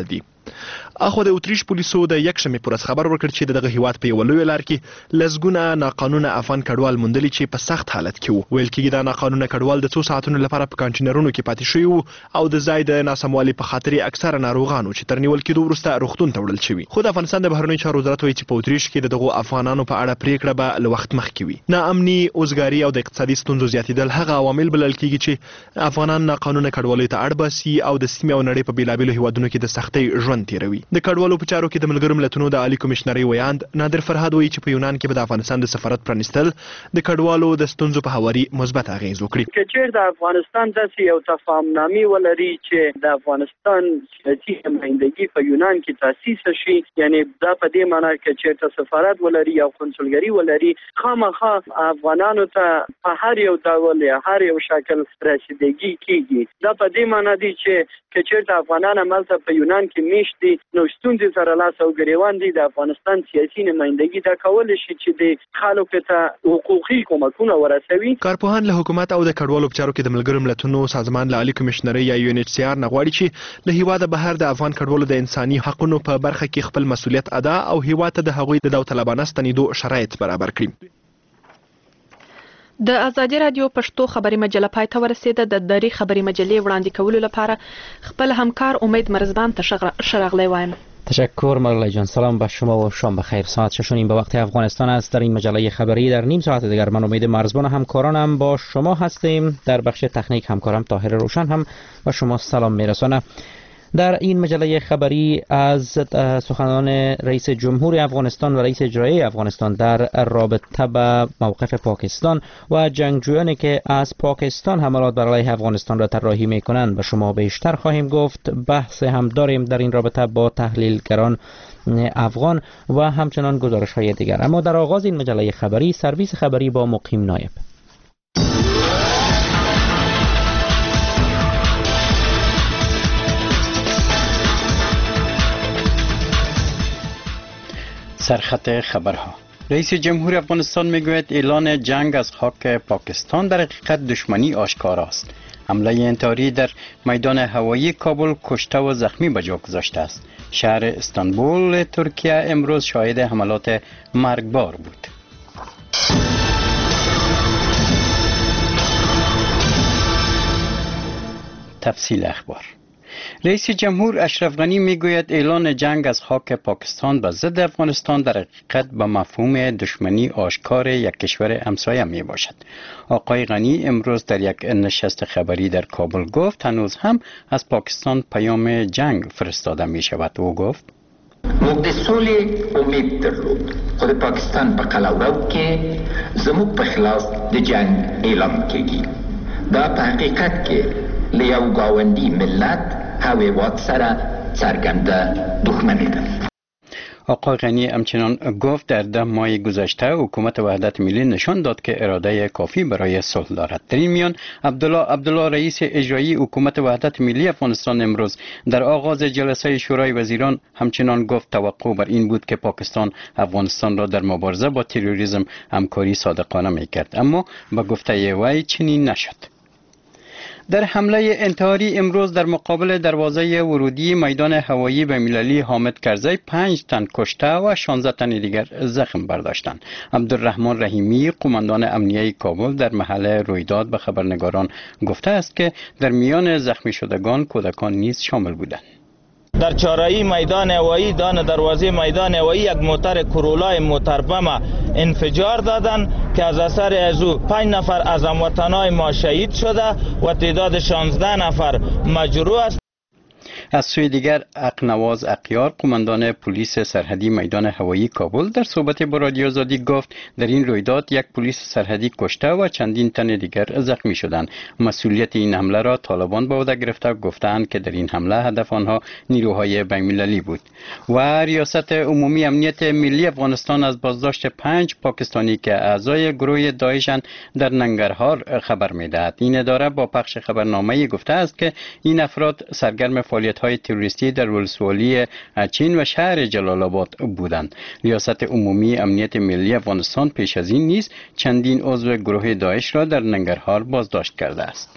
اخو د اتریش پولیسو د یکشنبه پر خبر ورکړ چې دغه هیواد په یو لوی لار کې لزګونه ناقانونه افغان کډوال موندلي چې په سخت حالت کې وو. ویل کېږي دا ناقانونه کډوال د 2 ساعتونو لپاره په کانټینرونو کې پاتې شوي وو او د ځای د ناسموالي په خاطر اکثره ناروغانو چې تر نیول کېدو وروسته روغتون ته وړل شوي. خو د افغانستان د بهرنیو چارو وزارت وایي چې په اتریش کې دغه افغانانو په اړه پریکړه به له وخت مخکې وي. ناامني، اوزګاري او د اقتصادي ستونزو زیاتېدل هغه عوامل بلل کېږي چې افغانان ناقانونه کډوالۍ ته اړ باسي او د سیمې او نړۍ په بیلابېلو هیوادونو کې د سختۍ ژوند تیروي. د کډوالو په چارو کې د ملګرو ملتونو د عالی کمشنري ویاند نادر فرهاد وایي چې په یونان کې به د افغانستان د سفارت پرانیستل د کډوالو د ستونزو په هواري مثبت اغیز وکړي. که چیرې د افغانستان داسې یو تفاهمنامې ولري چې د افغانستان سیاسي نمایندګي په یونان کې تاسیس شي، یعنی دا په دې معنی کې چې سفارت ولري او کنسولګری ولري، خامخا افغانانو ته په هر یو ډول یا هر یو شکل رسیدګي کیږي. دا په دې معنی دی چې چیرته افغانان عملته په یونان کې میشت دي، نو ستونزې سره لاس او ګریوان دي. د افغانستان سیاسي نمایندګي دا کول شي چې د خلکو ته حقوقي کومکونه ورسوي. کارپوهان له حکومت او د کډوالو په چارو کې د ملګرو ملتونو سازمان له عالی کمشنري یا UNHCR نه غواړي چې له هیواده بهر د افغان کډوالو د انساني حقوقو په برخه کې خپل مسؤلیت ادا او هیواد ته د هغوی د داوطلبانه ستنېدو شرایط برابر کړي. د ازادي رادیو پښتو خبري مجله پای ته ورسېده. د دری خبري مجلې وړاندې کولو لپاره خپل همکار امید مرزبان ته شراغلی وایم. تشکر مرغلای جان. سلام به شما و شام بخیر. ساعت 6:30 به وقت افغانستان است. در این مجله خبری در نیم ساعت دیگر من امید مرزبان همکارانم با شما هستیم. در بخش تکنیک همکارم طاهر روشن هم به شما سلام میرسانه. در این مجله خبری از سخنان رئیس جمهور افغانستان و رئیس اجرایی افغانستان در رابطه با موقف پاکستان و جنگجویانی که از پاکستان حملات بر علیه افغانستان را طراحی میکنند به شما بیشتر خواهیم گفت. بحث هم داریم در این رابطه با تحلیلگران افغان و همچنان گزارش های دیگر. اما در آغاز این مجله خبری سرویس خبری با مقیم نایب. سرخط خبرها. رئیس جمهور افغانستان میگوید اعلان جنگ از خاک پاکستان در حقیقت دشمنی آشکار است. حمله انتحاری در میدان هوایی کابل کشته و زخمی به جا گذاشته است. شهر استانبول ترکیه امروز شاهد حملات مرگبار بود. تفصیل اخبار. رئیس جمهور اشرف غنی میگوید اعلان جنگ از خاک پاکستان به ضد افغانستان در حقیقت به مفهوم دشمنی آشکار یک کشور همسایه می باشد. آقای غنی امروز در یک نشست خبری در کابل گفت هنوز هم از پاکستان پیام جنگ فرستاده می شود. او گفت موږ د سولې امید درلود خو د پاکستان په قلمرو کې زموږ په خلاف د جنگ اعلان کېږي. دا په حقیقت کې له یو ګاونډي ملت او هیواد سره څرګنده دښمني ده. آقای غنی همچنان گفت در 10 ماه گذشته حکومت وحدت ملی نشان داد که اراده کافی برای صلح دارد. در این میان عبدالله رئیس اجرایی حکومت وحدت ملی افغانستان امروز در آغاز جلسه شورای وزیران همچنان گفت توقع بر این بود که پاکستان افغانستان را در مبارزه با تروریسم همکاری صادقانه میکرد، اما به گفته وی چنین نشد. در حمله انتحاری امروز در مقابل دروازه ورودی میدان هوایی بین‌المللی حامد کرزی 5 تن کشته و 16 تن دیگر زخم برداشتند. عبدالرحمن رحیمی قماندان امنیه کابل در محل رویداد به خبرنگاران گفته است که در میان زخمی شدگان کودکان نیز شامل بودند. در چهارراه میدان هوایی دروازه میدان هوایی یک موتر کرولا موتربم انفجار دادند که از اثر از او 5 نفر از هموطنان ما شهید شده و تعداد 16 نفر مجروح است. از سوی دیگر اقنواز اقیار قماندان پلیس سرحدی میدان هوایی کابل در صحبت با رادیو آزادی گفت در این رویداد یک پلیس سرحدی کشته و چندین تن دیگر زخمی شدند. مسئولیت این حمله را طالبان به عهده گرفته گفتند که در این حمله هدف آنها نیروهای بین‌المللی بود. و ریاست عمومی امنیت ملی افغانستان از بازداشت 5 پاکستانی که اعضای گروه داعشند در ننگرهار خبر می‌دهد. این اداره با پخش خبرنامه‌ای گفته است که این افراد سرگرم فعالیت‌های تروریستی در ولسوالی اچین و شهر جلال آباد بودند. ریاست عمومی امنیت ملی افغانستان پیش از این نیز چندین عضو گروه داعش را در ننگرهار بازداشت کرده است.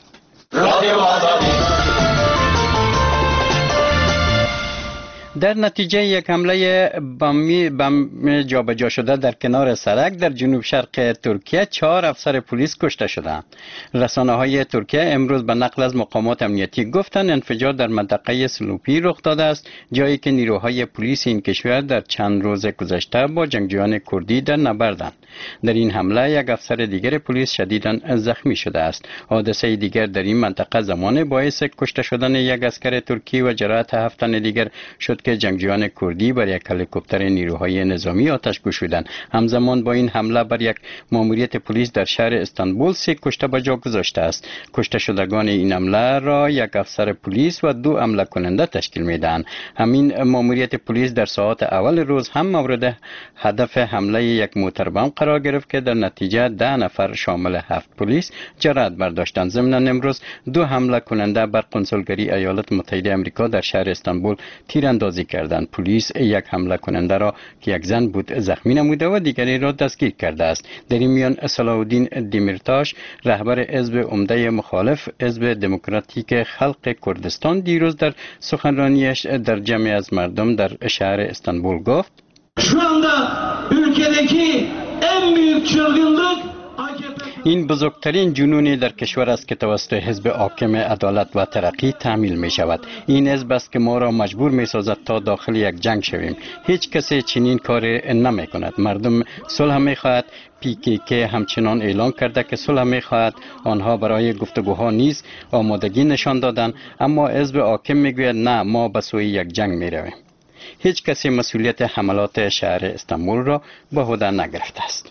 در نتیجه یک حمله بم جابجا شده در کنار سرک در جنوب شرق ترکیه 4 افسر پلیس کشته شدند. رسانه‌های ترکیه امروز به نقل از مقامات امنیتی گفتند انفجار در منطقه سلوپی رخ داده است، جایی که نیروهای پلیس این کشور در چند روز گذشته با جنگجویان کردی در نبردند. در این حمله یک افسر دیگر پلیس شدیداً زخمی شده است. حادثه دیگر در این منطقه زمان باعث کشته شدن یک عسکر ترکی و جراحت 7 تن دیگر شد که جنگجویان کردی بر یک هلیکوپتر نیروهای نظامی آتش‌گو شدند. همزمان با این حمله بر یک ماموریت پلیس در شهر استانبول 3 کشته به جا گذاشته است. کشته شدگان این حمله را یک افسر پلیس و 2 حمله کننده تشکیل می‌دهند. همین ماموریت پلیس در ساعات اول روز هم مورد هدف حمله یک موتر بم قرار گرفت که در نتیجه 10 نفر شامل 7 پلیس جراحت برداشتند. ضمناً امروز 2 حمله کننده بر قنسولگری ایالات متحده آمریکا در شهر استانبول تیراندازی کردند. پلیس یک حمله کننده را که یک زن بود زخمی نموده و دیگری را دستگیر کرده است. در این میان صلاح الدین دیمیرتاش رهبر حزب عمده مخالف حزب دموکراتیک خلق کردستان دیروز در سخنرانیش در جمعی از مردم در شهر استانبول گفت Şu anda ülkedeki en büyük çılgınlık این بزرگترین جنونی در کشور است که توسط حزب حاکم عدالت و ترقی تعمیل می شود. این حزب است که ما را مجبور می سازد تا داخل یک جنگ شویم. هیچ کسی چنین کار نمی کند. مردم صلح می خواهد. PKK همچنان اعلام کرده که صلح می خواهد. آنها برای گفتگوها نیز آمادگی نشان دادند، اما حزب حاکم می گوید نه، ما به سوی یک جنگ می رویم. هیچ کسی مسئولیت حملات شهر استانبول را به عهده نگرفته است.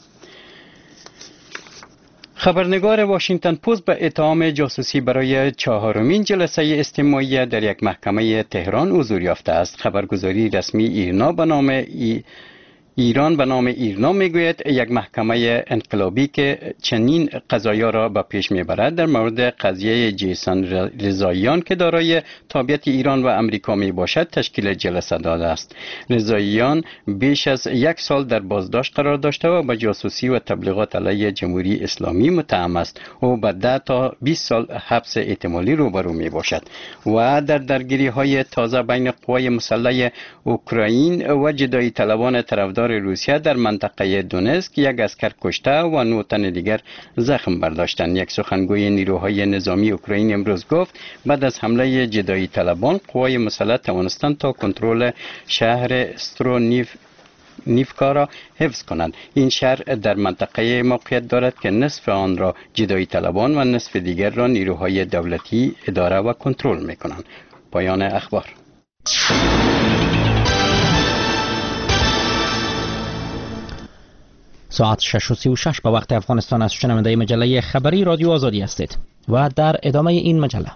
خبرنگار واشنگتن پست به اتهام جاسوسی برای 4مین جلسه استماعی در یک محکمه تهران حضور یافته است. خبرگزاری رسمی ایران به نام ایرنا میگوید یک محکمه انقلابی که چنین قضایا را به پیش میبرد در مورد قضیه جیسن رضاییان که دارای تابعیت ایران و امریکا می باشد تشکیل جلسه داده است. رضاییان بیش از 1 سال در بازداشت قرار داشته و به جاسوسی و تبلیغات علیه جمهوری اسلامی متهم است. او به 10 تا 20 سال حبس احتمالی روبرو می باشد و در درگیری های تازه بین قوای مسلح اوکراین و جدایی طلبان طرفدار روسیه در منطقه دونسک یک عسکر کشته و 9 تن دیگر زخم برداشتند. یک سخنگوی نیروهای نظامی اوکراین امروز گفت بعد از حمله جدایی طلبان قوای مسلح توانستند تا کنترل شهر استرونیفکا را حفظ کنند. این شهر در منطقه موقعیت دارد که نصف آن را جدایی طلبان و نصف دیگر را نیروهای دولتی اداره و کنترل می‌کنند. پایان اخبار. ساعت 6:36 به وقت افغانستان است. شنونده مجله خبری رادیو آزادی هستید و در ادامه این مجله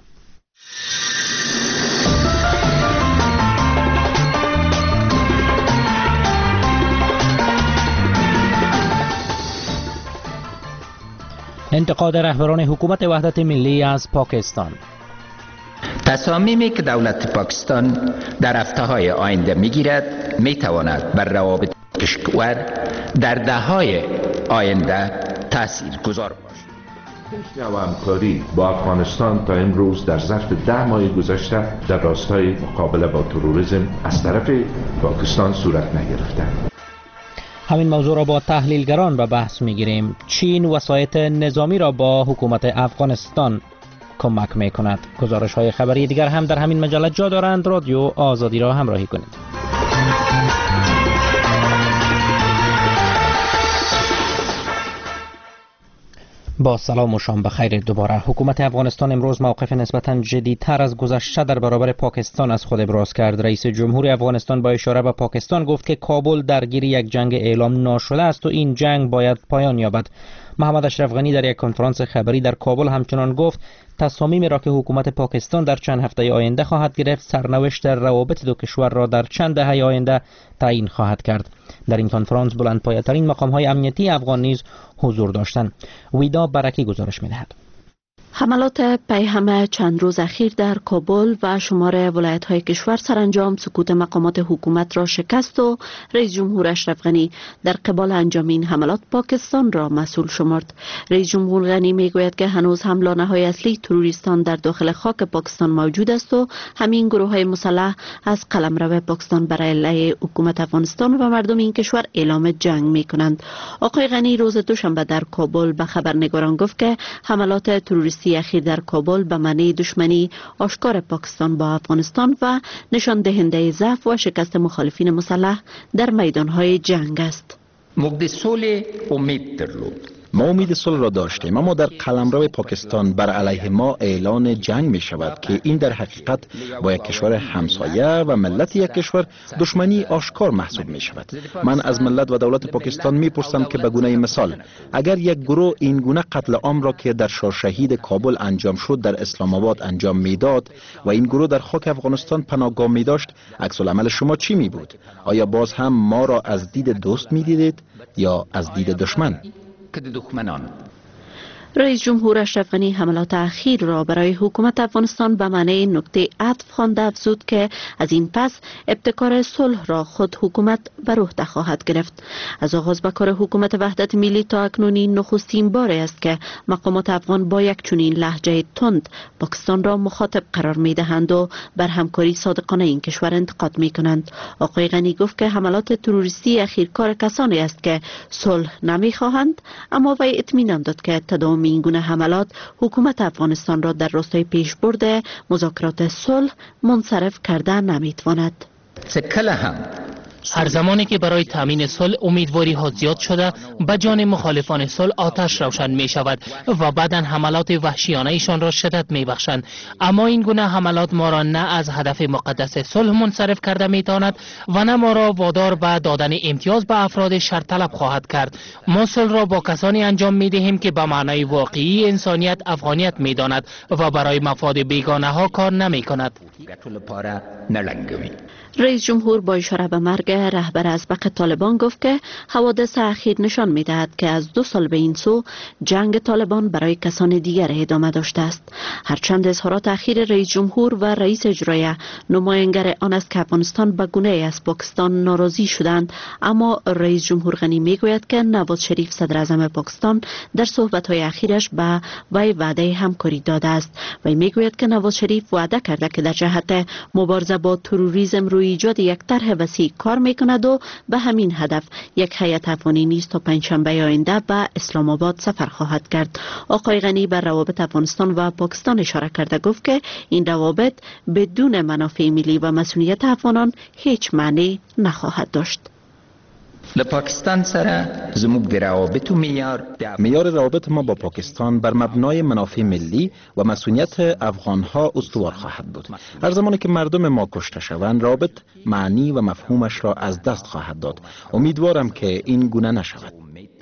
انتقاد رهبران حکومت وحدت ملی از پاکستان. تصامیمی که دولت پاکستان در هفته‌های آینده می‌گیرد می‌تواند بر روابط کشور در دهه‌های آینده تاثیرگذار باشد. پیش‌رو همکاری با افغانستان تا امروز در ظرف 10 ماه گذشته در راستای مقابله با تروریسم از طرف پاکستان صورت نگرفته. همین موضوع را با تحلیلگران به بحث می‌گیریم. چین وسایط نظامی را با حکومت افغانستان کمک می‌کند. گزارش‌های خبری دیگر هم در همین مجله جا دارند. رادیو آزادی را همراهی کنید. با سلام و شام بخیر دوباره. حکومت افغانستان امروز موقف نسبتاً جدی‌تر از گذشته در برابر پاکستان از خود ابراز کرد. رئیس جمهور افغانستان با اشاره به پاکستان گفت که کابل درگیر یک جنگ اعلام ناشده است و این جنگ باید پایان یابد. محمد اشرف غنی در یک کنفرانس خبری در کابل همچنان گفت تصامیمی را که حکومت پاکستان در چند هفته آینده خواهد گرفت سرنوشت روابط دو کشور را در چند دهه آینده تعیین خواهد کرد. در این کنفرانس بلندپایه‌ترین مقام‌های امنیتی افغان نیز حضور داشتند. ویدا برکی گزارش می‌دهد. حملات پیهم چند روز اخیر در کابل و شمار ولایت‌های کشور سرانجام سکوت مقامات حکومت را شکست و رئیس جمهور اشرف غنی در قبال انجام این حملات پاکستان را مسئول شمرد. رئیس جمهور غنی میگوید که هنوز هم لانه‌های اصلی تروریستان در داخل خاک پاکستان موجود است و همین گروه‌های مسلح از قلمرو پاکستان برای علیه حکومت افغانستان و مردم این کشور اعلام جنگ می‌کنند. آقای غنی روز دوشنبه در کابل به خبرنگاران گفت که حملات تروریستی اخیر در کابل به معنی دشمنی آشکار پاکستان با افغانستان و نشان دهنده ضعف و شکست مخالفین مسلح در میدانهای جنگ است. موږ د سولې امید درلود. ما امید صلح را داشتیم، اما در قلمرو پاکستان بر علیه ما اعلان جنگ می شود که این در حقیقت با یک کشور همسایه و ملت یک کشور دشمنی آشکار محسوب می شود. من از ملت و دولت پاکستان می پرسم که به گونه مثال اگر یک گروه این گونه قتل عام را که در شاهشهید کابل انجام شد در اسلام آباد انجام میداد و این گروه در خاک افغانستان پناهگاه می داشت، عکس العمل شما چی می بود؟ آیا باز هم ما را از دید دوست می دیدید یا از دید دشمن؟ رئیس جمهور اشرف غنی حملات اخیر را برای حکومت افغانستان به معنی نکته عطف خوانده افزود که از این پس ابتکار صلح را خود حکومت بر عهده خواهد گرفت. از آغاز به کار حکومت وحدت ملی تا اکنون این نخستین بار است که مقامات افغان با یک چنین لهجه تند پاکستان را مخاطب قرار می دهند و بر همکاری صادقانه این کشور انتقاد می کنند. آقای غنی گفت که حملات تروریستی اخیر کار کسانی است که صلح نمی خواهند، اما وی اطمینان داد که تداوم این گونه حملات حکومت افغانستان را در راستای پیشبرد مذاکرات صلح منصرف کرده نمیتواند. هر زمانی که برای تامین صلح امیدواری ها زیاد شده، به جان مخالفان صلح آتش روشن می شود و بعدا حملات وحشیانه ایشان را شدت می بخشند. اما این گونه حملات ما را نه از هدف مقدس صلح منصرف کرده می تواند و نه ما را وادار به دادن امتیاز به افراد شرطلب خواهد کرد. ما صلح را با کسانی انجام می دهیم که به معنای واقعی انسانیت افغانیت می داند و برای مفاد بیگانه ها کار نمی کند. رئیس جمهور با اشاره به مرگ رهبر ازبق طالبان گفت که حوادث اخیر نشان می‌دهد که از 2 سال به این سو جنگ طالبان برای کسان دیگر ادامه داشته است. هرچند اظهارات اخیر رئیس جمهور و رئیس اجرایی نمایانگر آن است که افغانستان به گونه‌ای از پاکستان ناراضی شدند، اما رئیس جمهور غنی میگوید که نواز شریف صدر اعظم پاکستان در صحبت‌های اخیرش به وی وعده همکاری داده است. وی میگوید که نواز شریف وعده کرده که در جهت مبارزه با تروریسم روی ایجاد یک طرح وسیع کار میکند و به همین هدف یک هیئت افغانی نیز تا پنجشنبه آینده به اسلام آباد سفر خواهد کرد. آقای غنی بر روابط افغانستان و پاکستان اشاره کرده گفت که این روابط بدون منافع ملی و مسئولیت افغانان هیچ معنی نخواهد داشت. له پاکستان سره زموږ د روابطو معیار روابط ما با پاکستان بر مبنای منافع ملی و مسئولیت افغانها استوار خواهد بود. هر زمانی که مردم ما کشته شوند، روابط معنی و مفهومش را از دست خواهد داد. امیدوارم که این گونه نشود.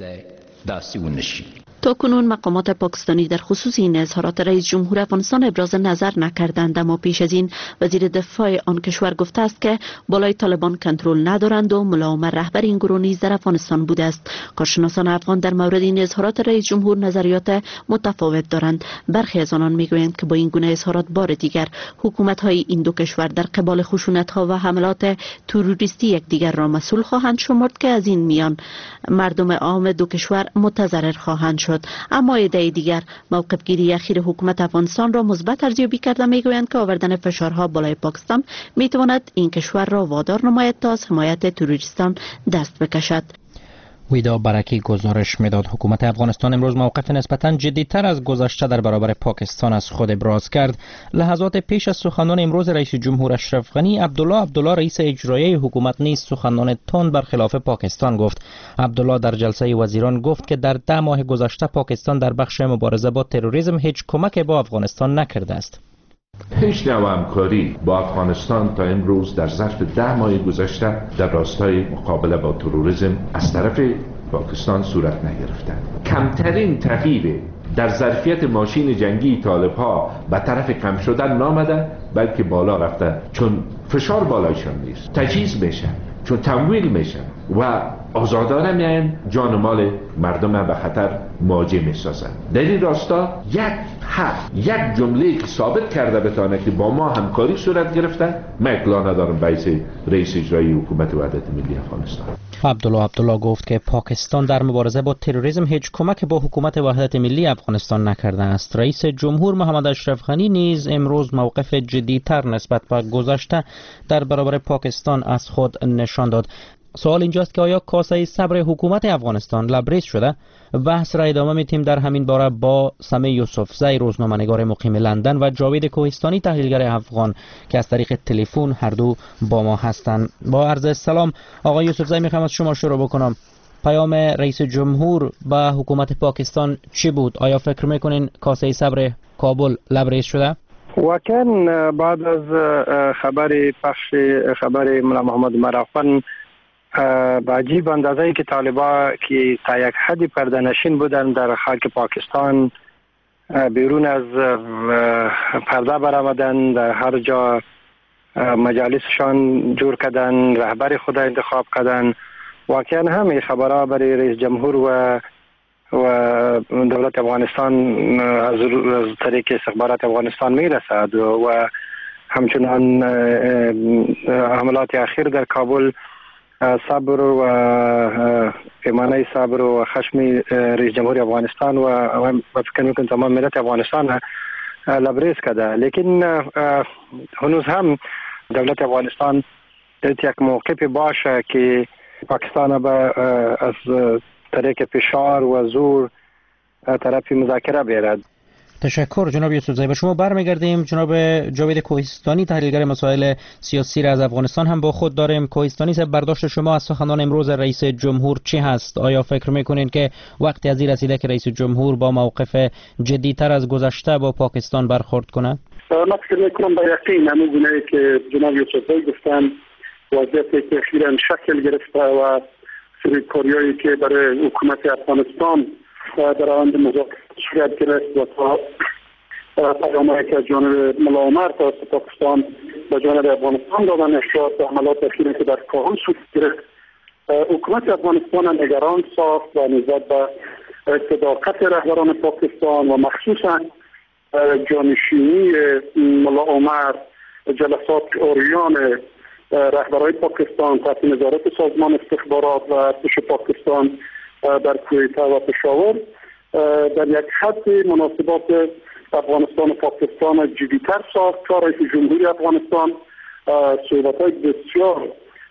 تا کنون مقامات پاکستانی در خصوص این اظهارات رئیس جمهور افغانستان ابراز نظر نکردند، اما پیش از این وزیر دفاع آن کشور گفته است که بالای طالبان کنترل ندارند و ملا عمر رهبر این گروه نیز در افغانستان بوده است. کارشناسان افغان در مورد این اظهارات رئیس جمهور نظریات متفاوت دارند. برخی از آنان میگویند که با این گونه اظهارات بار دیگر حکومت‌های این دو کشور در قبال خشونت‌ها و حملات تروریستی یکدیگر را مسئول خواهند شمرد که از این میان مردم عام دو کشور متضرر خواهند شد. اما ایده دیگر موقف گیری اخیر حکومت افغانستان را مثبت ارزیابی کرده میگویند که آوردن فشارها بالای پاکستان میتواند این کشور را وادار نماید تا از حمایت تروریستان دست بکشد. ویدا برکی گزارش میداد حکومت افغانستان امروز موقف نسبتاً جدی‌تر از گذشته در برابر پاکستان از خود ابراز کرد. لحظات پیش از سخنان امروز رئیس جمهور اشرف غنی، عبدالله رئیس اجرایی حکومت نیز سخنان تند برخلاف پاکستان گفت. عبدالله در جلسه وزیران گفت که در 10 ماه گذشته پاکستان در بخش مبارزه با تروریسم هیچ کمک با افغانستان نکرده است. هیچ نوع همکاری با افغانستان تا امروز در ظرف 10 ماه گذشته در راستای مقابله با تروریسم از طرف پاکستان صورت نگرفته. کمترین تغییر در ظرفیت ماشین جنگی طالب‌ها به طرف کم شدن نامده، بلکه بالا رفته، چون فشار بالایشان نیست، تجهیز میشن، چون تمویل میشن و آزادانه میان جان و مال مردم به خطر مواجه میسازن. در این راستا یک یک جمله که ثابت کرده بتانه که با ما همکاری صورت گرفته، من اطلاع ندارم بیس رئیس اجرایی حکومت وحدت ملی افغانستان. عبدالله گفت که پاکستان در مبارزه با تروریسم هیچ کمک با حکومت وحدت ملی افغانستان نکرده است. رئیس جمهور محمد اشرف غنی نیز امروز موقف جدی‌تر نسبت به گذشته در برابر پاکستان از خود نشان داد. سوال اینجاست که آیا کاسه صبر حکومت افغانستان لبریز شده؟ بحث را ادامه میتیم در همین باره با سمی یوسفزی، روزنامه‌نگار مقیم لندن، و جاوید کوهستانی، تحلیلگر افغان که از طریق تلفن هر دو با ما هستند. با عرض سلام آقای یوسفزی، میخوام از شما شروع بکنم. پیام رئیس جمهور به حکومت پاکستان چی بود؟ آیا فکر میکنین کاسه صبر کابل لبریز شده؟ واقعا بعد از پخش خبر مولا محمد مرافن با عجیب اندازه‌ای که طالبان که تا یک حدی پرده نشین بودن در خاک پاکستان بیرون از پرده برآمدن، در هر جا مجالسشان جور کردن، رهبر خود انتخاب کردن. واقعا همه خبرها برای رئیس جمهور و دولت افغانستان از طریق استخبارات افغانستان میرسد و همچنان حملات اخیر در کابل صبر و پیمانه صبر و خشم رئیس جمهور افغانستان و فکر میکنم تمام ملت افغانستان لبریز کرده. لیکن هنوز هم دولت افغانستان یک موقف باشه که پاکستان از طریق فشار و زور طرف مذاکره بیارد. تشکر جناب یوسفزی. به شما برمیگردیم. جناب جاوید کوهستانی، تحلیلگر مسائل سیاسی را از افغانستان هم با خود داریم. کوهستانی صاحب، برداشت شما از سخنان امروز رئیس جمهور چی هست؟ آیا فکر میکنین که وقتی از این رسیده که رئیس جمهور با موقف جدی‌تر از گذشته با پاکستان برخورد کنه؟ من فکر میکنم به یقین همون گونه که جناب یوسفزی گفتن، وضعیتی که اخیراً شکل گرفته و سریع‌کاریایی که برای حکومت افغانستان در آینده مذاکره صورت گرفت و تا پیام‌هایی که از جانب مولا عمر توسط پاکستان به جانب افغانستان دادن نشد و حملات اخیری که در کابل صورت گرفت، حکومت افغانستان نگران ساخت و نسبت به صداقت رهبران پاکستان و مخصوصا جانشینی مولا عمر جلسات اوریان رهبرای پاکستان تحت نظارت سازمان استخبارات و ارتش پاکستان در کویت و پشاور در یک حد مناسبات افغانستان و پاکستان جدی‌تر ساخت. تا رئیس جمهوری افغانستان صحبت‌های بسیار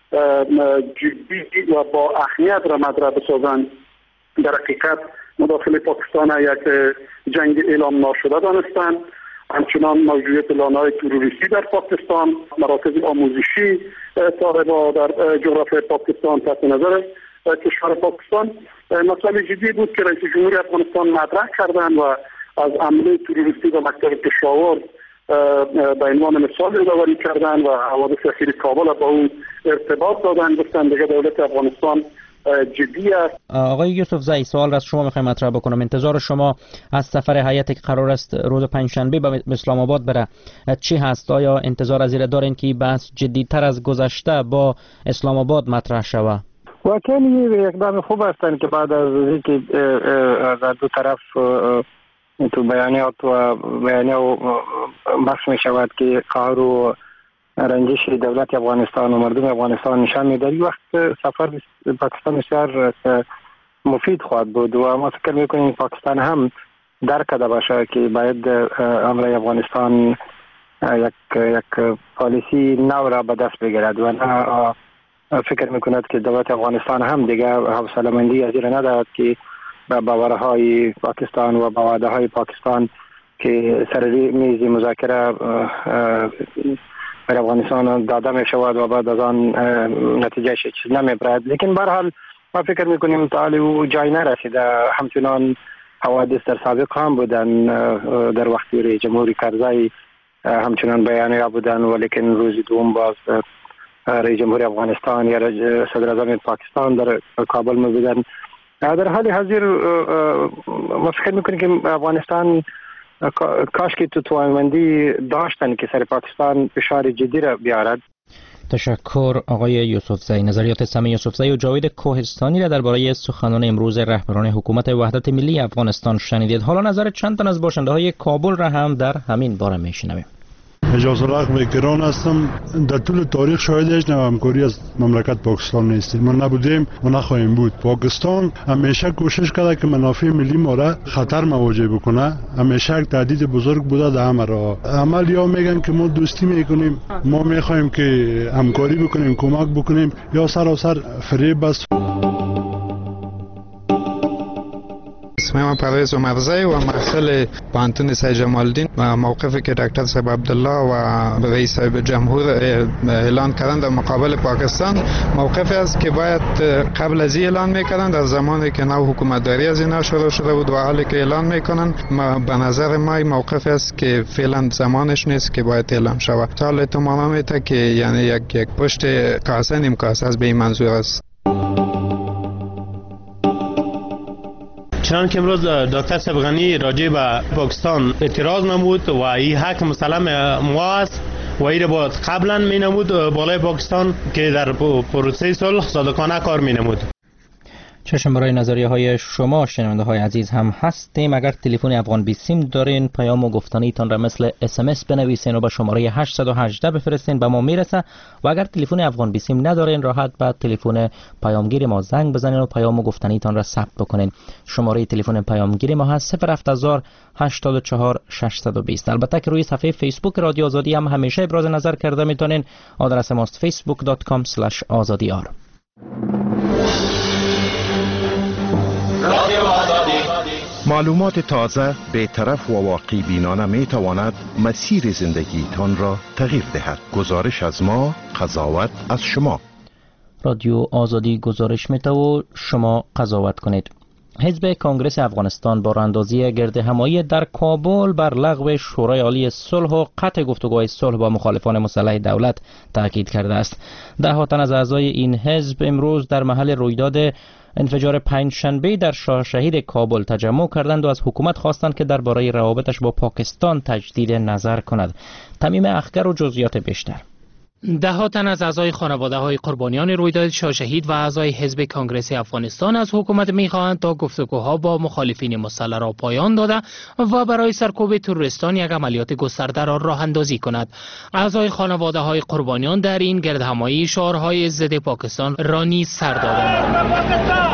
جدی و با اهمیت را مطرح بسازند. در حقیقت مداخله پاکستان یک جنگ اعلام ناشده دانستند. همچنان موجودیت لانه‌های تروریستی در پاکستان، مراکز آموزشی طالبان در جغرافیای پاکستان تحت نظر کشور پاکستان مسئله جدی بود که رئیس جمهوری افغانستان مطرح کردند و از عمله تروریستی و مکتب پشاور به عنوان مثال یادآوری کردند و حوادث اخیر کابل با اون ارتباط دادند. گفتند دیگه دولت افغانستان جدی است. آقای یوسفزی، سوال از شما میخوایم مطرح بکنم. انتظار شما از سفر هیئتی که قرار است روز پنجشنبه به اسلام آباد بره چی هست؟ آیا انتظار از این دارین که بحث جدی‌تر از گذشته با اسلام آباد مطرح شود؟ واقعا یک اقدام خوب هستند که بعد از اینکه از دو طرف تو بیانیات و بحث می شود که قهر و رنجش دولت افغانستان و مردم افغانستان نشان می‌دهد، وقت سفر پاکستان بسیار مفید خواهد بود و ما فکر می‌کنیم پاکستان هم درک کرده باشه که باید امر افغانستان یک پالیسی نو را به دست بگیرد و نه فکر میکند که دولت افغانستان هم دیگه حوصله‌مندی از این ندارد که به باورهای پاکستان و به وعده‌های پاکستان که سر میز مذاکره بر افغانستان داده می شود و بعد از آن نتیجه چیز نمیبرد. لیکن به هر حال ما فکر میکنیم تا او جای نرسیده. همچنان حوادث در سابق هم بودن، در وقتی رئیس جمهوری کرزی همچنان بیانیه بودن، ولیکن روز دوم باز رئیس جمهوری افغانستان یا صدر اعظم پاکستان در کابل می بودن. در حال حاضر ما فکر میکنیم که افغانستان کاش که تو توانمندی داشتن که سر پاکستان فشار جدی را بیارد. تشکر آقای یوسفزئی. نظریات سمی یوسفزئی و جاوید کوهستانی را درباره سخنان امروز رهبران حکومت وحدت ملی افغانستان شنیدید. حالا نظر چند تن از باشنده های کابل را هم در همین باره میشنویم. اجازه الحق وکران هستم. در طول تاریخ شاهد هیچ نوع همکاری از مملکت پاکستان نیستیم. ما نبودیم و نخواهیم بود. پاکستان همیشه کوشش کرده که منافع ملی ما را خطر مواجه بکنه. همیشه یک تهدید بزرگ بوده در همه راه. عملی‌ها میگن که ما دوستی میکنیم، ما میخواهیم که همکاری بکنیم، کمک بکنیم، یا سراسر فریب است. اسمم پرویز عمرزی و محصل پانتون سید جمال الدین و موقفی که دکتر صاحب عبدالله و رئیس صاحب جمهور اعلان کردن در مقابل پاکستان موقفی است که باید قبل از اعلان میکردن، در زمانی که نو حکومتداری از اینا شروع شده بود و حالی که اعلان میکنن به نظر ما موقفی است که فعلا زمانش نیست که باید اعلان شود. حالا تو میته که یعنی یک پشت کاسه نیم کاسه از به این منظور است. چنانکه امروز دکتر صاحب غنی راجع به پاکستان اعتراض نمود و این حق مسلم ما است و این باید قبلا می نمود بالای پاکستان که در پروسه صلح صادقانه کار می نمود. چشم برای نظریه های شما شنونده های عزیز هم هستیم. اگر تلفن افغان 20 سیم دارین پیام و گفتنیتان را مثل SMS بنویسین و به شماره 818 بفرستین، به ما میرسه. و اگر تلفن افغان 20 سیم ندارین راحت به تلفن پیامگیر ما زنگ بزنین و پیام و گفتنیتان را ثبت بکنین. شماره تلفن پیامگیر ما هست 070 84 620. البته که روی صفحه فیسبوک رادیو آزادی هم همیشه ابراز نظر کرده میتونین. آدرس ماست facebook.com/azadiyar. معلومات تازه، بی‌طرف و واقعی بینانه می تواند مسیر زندگی تان را تغییر دهد. گزارش از ما، قضاوت از شما. رادیو آزادی گزارش میده و شما قضاوت کنید. حزب کنگره افغانستان با راهاندازی گرد همایی در کابل بر لغو شورای عالی صلح و قطع گفتگوهای صلح با مخالفان مسلح دولت تاکید کرده است. ده تن از اعضای این حزب امروز در محل رویداد انفجار پنجشنبه در شاه شهید کابل تجمع کردند و از حکومت خواستند که درباره روابطش با پاکستان تجدید نظر کند. تمیم اخگر و جزئیات بیشتر. ده تن از اعضای خانواده های قربانیان رویداد شاه شهید و اعضای حزب کنگره افغانستان از حکومت می‌خواهند تا گفتگوها با مخالفین مسلح را پایان داده و برای سرکوب تروریستان یک عملیات گسترده را راه اندازی کند. اعضای خانواده های قربانیان در این گردهمایی شعارهای ضد پاکستان را نیز سر دادند.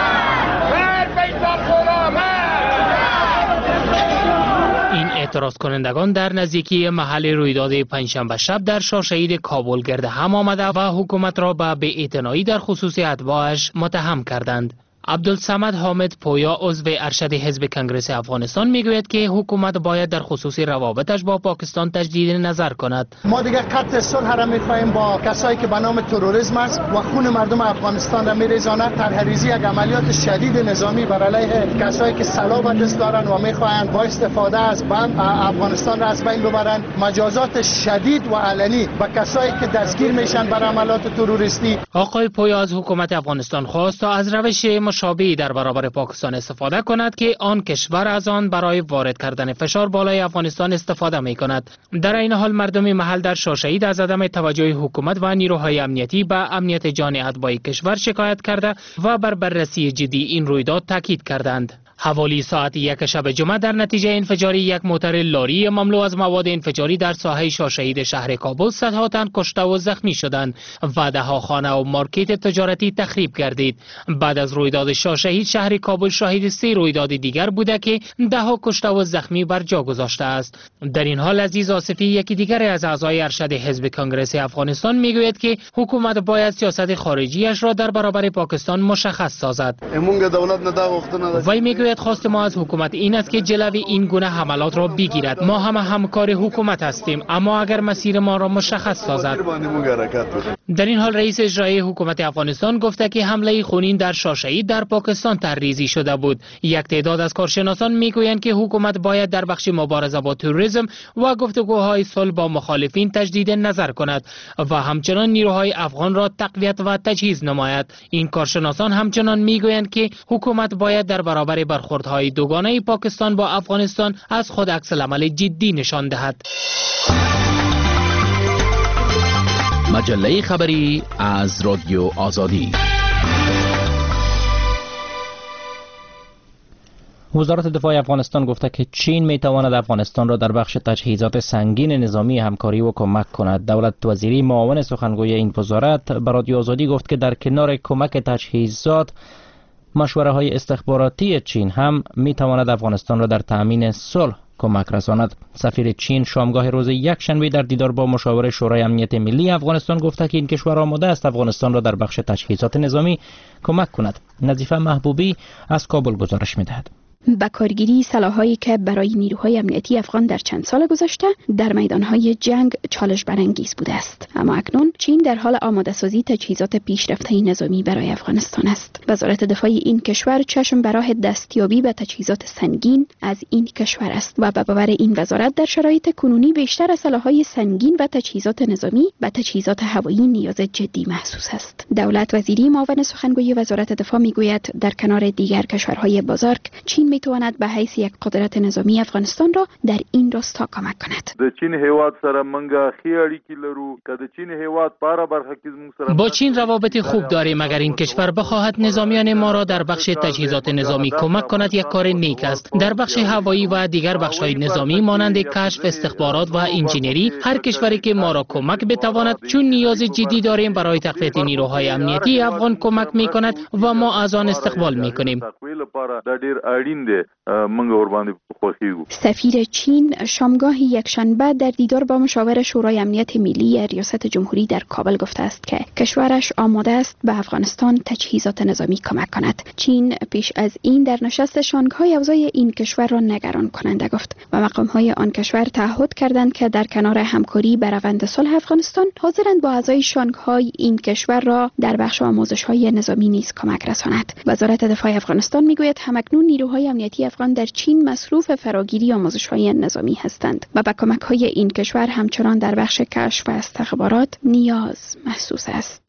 اعتراض کنندگان در نزدیکی محل رویداد پنجشنبه شب در شاه شهید کابل گرد هم آمده و حکومت را به بی‌اعتنایی در خصوص اتباعش متهم کردند. عبدالصمد حامد پویا عضو ارشد حزب کنگره افغانستان میگوید که حکومت باید در خصوص روابطش با پاکستان تجدید نظر کند. ما دیگه قطع صلح را میخواهیم با کسایی که به نام تروریسم است و خون مردم افغانستان را میریزاند. طرحریزی یک عملیات شدید نظامی بر علیه کسایی که سلاح به دست دارند و میخواهند با استفاده از بم افغانستان را از بین ببرند. مجازات شدید و علنی به کسایی که دستگیر میشن بر عملیات تروریستی. آقای پویا از حکومت افغانستان خواست تا از روش مشابهی در برابر پاکستان استفاده کند که آن کشور از آن برای وارد کردن فشار بالای افغانستان استفاده می کند. در این حال مردم محل در شاه شهید از عدم توجه حکومت و نیروهای امنیتی به امنیت جان اتباع کشور شکایت کرده و بر بررسی جدی این رویداد تاکید کردند. حوالی ساعت 1 شب جمعه در نتیجه انفجاری یک موتر لاری مملو از مواد انفجاری در ساحه شاه شهید شهر کابل صدها تن کشته و زخمی شدند و دهها خانه و مارکت تجارتی تخریب گردید. بعد از رویداد شاه شهید شهر کابل شاهد 3 رویداد دیگر بوده که دهها کشته و زخمی بر جا گذاشته است. در این حال عزیز آصفی یکی دیگر از اعضای ارشد حزب کنگره افغانستان میگوید که حکومت باید سیاست خارجیش را در برابر پاکستان مشخص سازد. وی میگوید خواست ما از حکومت این است که جلوی این گونه حملات را بگیرد. ما همه همکار حکومت هستیم، اما اگر مسیر ما را مشخص سازد. در این حال رئیس اجرایی حکومت افغانستان گفته که حمله خونین در شاه شهید در پاکستان طرحریزی شده بود. یک تعداد از کارشناسان میگویند که حکومت باید در بخش مبارزه با تروریسم و گفتگوهای صلح با مخالفین تجدید نظر کند و همچنان نیروهای افغان را تقویت و تجهیز نماید. این کارشناسان همچنان میگویند که حکومت باید در برابر برخوردهای دوگانه پاکستان با افغانستان از خود عکس العمل جدی نشان دهد. مجله خبری از رادیو آزادی. وزارت دفاع افغانستان گفته که چین میتواند افغانستان را در بخش تجهیزات سنگین نظامی همکاری و کمک کند. دولت وزیری معاون سخنگوی این وزارت به رادیو آزادی گفت که در کنار کمک تجهیزات، مشوره های استخباراتی چین هم میتواند افغانستان را در تأمین صلح کمک رساند. سفیر چین شامگاه روز یکشنبه در دیدار با مشاور شورای امنیت ملی افغانستان گفته که این کشور آماده است افغانستان را در بخش تجهیزات نظامی کمک کند. نظیفه محبوبی از کابل گزارش می‌دهد. با کارگیری سلاح‌هایی که برای نیروهای امنیتی افغان در چند سال گذشته در میدان‌های جنگ چالش برانگیز بوده است، اما اکنون چین در حال آماده‌سازی تجهیزات پیشرفته نظامی برای افغانستان است. وزارت دفاع این کشور چشم به راه دستیابی به تجهیزات سنگین از این کشور است و به باور این وزارت در شرایط کنونی بیشتر از سلاح‌های سنگین و تجهیزات نظامی به تجهیزات هوایی نیاز جدی محسوس است. دولت وزیری معاون سخنگوی وزارت دفاع میگوید در کنار دیگر کشورهای بزرگ، چین میتواند به حیث یک قدرت نظامی افغانستان را در این راستا کمک کند. د چین هیواد سره منګه خې اړیکې لرو که د چین هیواد پاره برخه کې زموږ سره با چین روابط خوب داریم. اگر این کشور بخواهد نظامیان ما را در بخش تجهیزات نظامی کمک کند یک کار نیک است. در بخش هوایی و دیگر بخش‌های نظامی مانند کشف، استخبارات و انجینری، هر کشوری که ما را کمک بتواند، چون نیاز جدی داریم برای تقویت نیروهای امنیتی افغان کمک می‌کند و ما از آن استقبال می‌کنیم. سفیر چین شامگاه یکشنبه در دیدار با مشاور شورای امنیت ملی ریاست جمهوری در کابل گفته است که کشورش آماده است به افغانستان تجهیزات نظامی کمک کند. چین پیش از این در نشست شانگهای اوضاع این کشور را نگران کننده گفت و مقام‌های آن کشور تعهد کردند که در کنار همکاری بر روند صلح افغانستان حاضرند با اعضای شانگهای این کشور را در بخش آموزش‌های نظامی نیز کمک رساند. وزارت دفاع افغانستان میگوید همکنون نیروهای امنیتی افغان در چین مصروف فراگیری آموزش‌های نظامی هستند و به کمک‌های این کشور همچنان در بخش کشف و استخبارات نیاز محسوس است.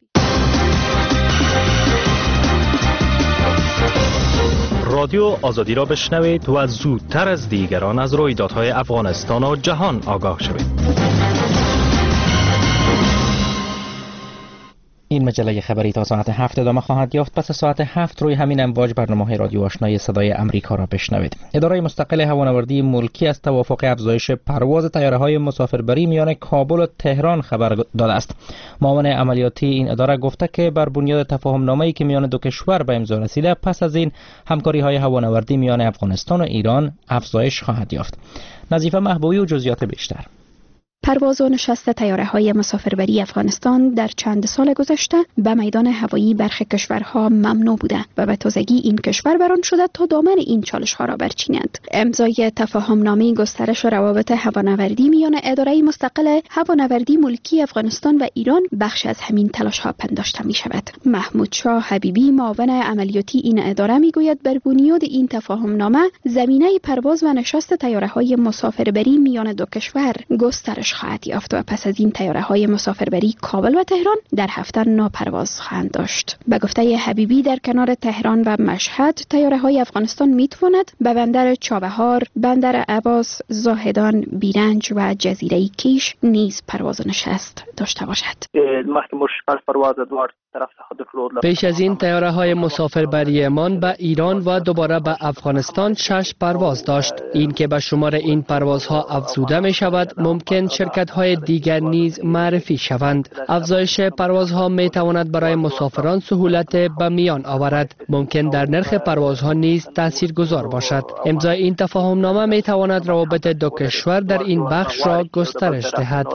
رادیو آزادی را بشنوید و زودتر از دیگران از رویدادهای افغانستان و جهان آگاه شوید. این مجله خبری تا ساعت 7 ادامه خواهد یافت. پس ساعت 7 روی همین امواج برنامه رادیو آشنای صدای امریکا را بشنوید. اداره مستقل هوانوردی ملکی از توافق افزایش پرواز طیاره‌های مسافربری میان کابل و تهران خبر داده است. معاون عملیاتی این اداره گفته که بر بنیاد تفاهم‌نامه‌ای که میان دو کشور به امضا رسیده، پس از این همکاری‌های هوانوردی میان افغانستان و ایران افزایش خواهد یافت. نظیفه محبوبی و جزئیات بیشتر. پرواز و نشست طیاره‌های مسافربری افغانستان در چند سال گذشته به میدان هوایی برخی کشورها ممنوع بوده و به تازگی این کشور بران شده تا دامن این چالش‌ها را برچینند. امضای تفاهم‌نامه گسترش روابط هوانوردی میان اداره مستقل هوانوردی ملکی افغانستان و ایران بخش از همین تلاش‌ها پنداشته می‌شود. محمود شاه حبیبی معاون عملیاتی این اداره میگوید بر بنیاد این تفاهم‌نامه زمینه پرواز و نشست طیاره‌های مسافربری میان دو کشور گسترش خواهد یافت و پس از این طیاره‌های مسافربری کابل و تهران در هفته ناپرواز خواهند داشت. به گفته حبیبی در کنار تهران و مشهد طیاره‌های افغانستان میتواند به بندر چابهار، بندر عباس، زاهدان، بیرنج و جزیره کیش نیز پرواز و نشست داشته باشد. پیش از این طیاره‌های مسافربریمان به ایران و دوباره به افغانستان 6 پرواز داشت. این که به شمار این پروازها افزوده می شود، ممکن شرکت‌های دیگر نیز معرفی شوند. افزایش پروازها می تواند برای مسافران سهولت به میان آورد. ممکن در نرخ پروازها نیز تاثیرگذار باشد. امضای این تفاهمنامه می تواند روابط دو کشور در این بخش را گسترش دهد.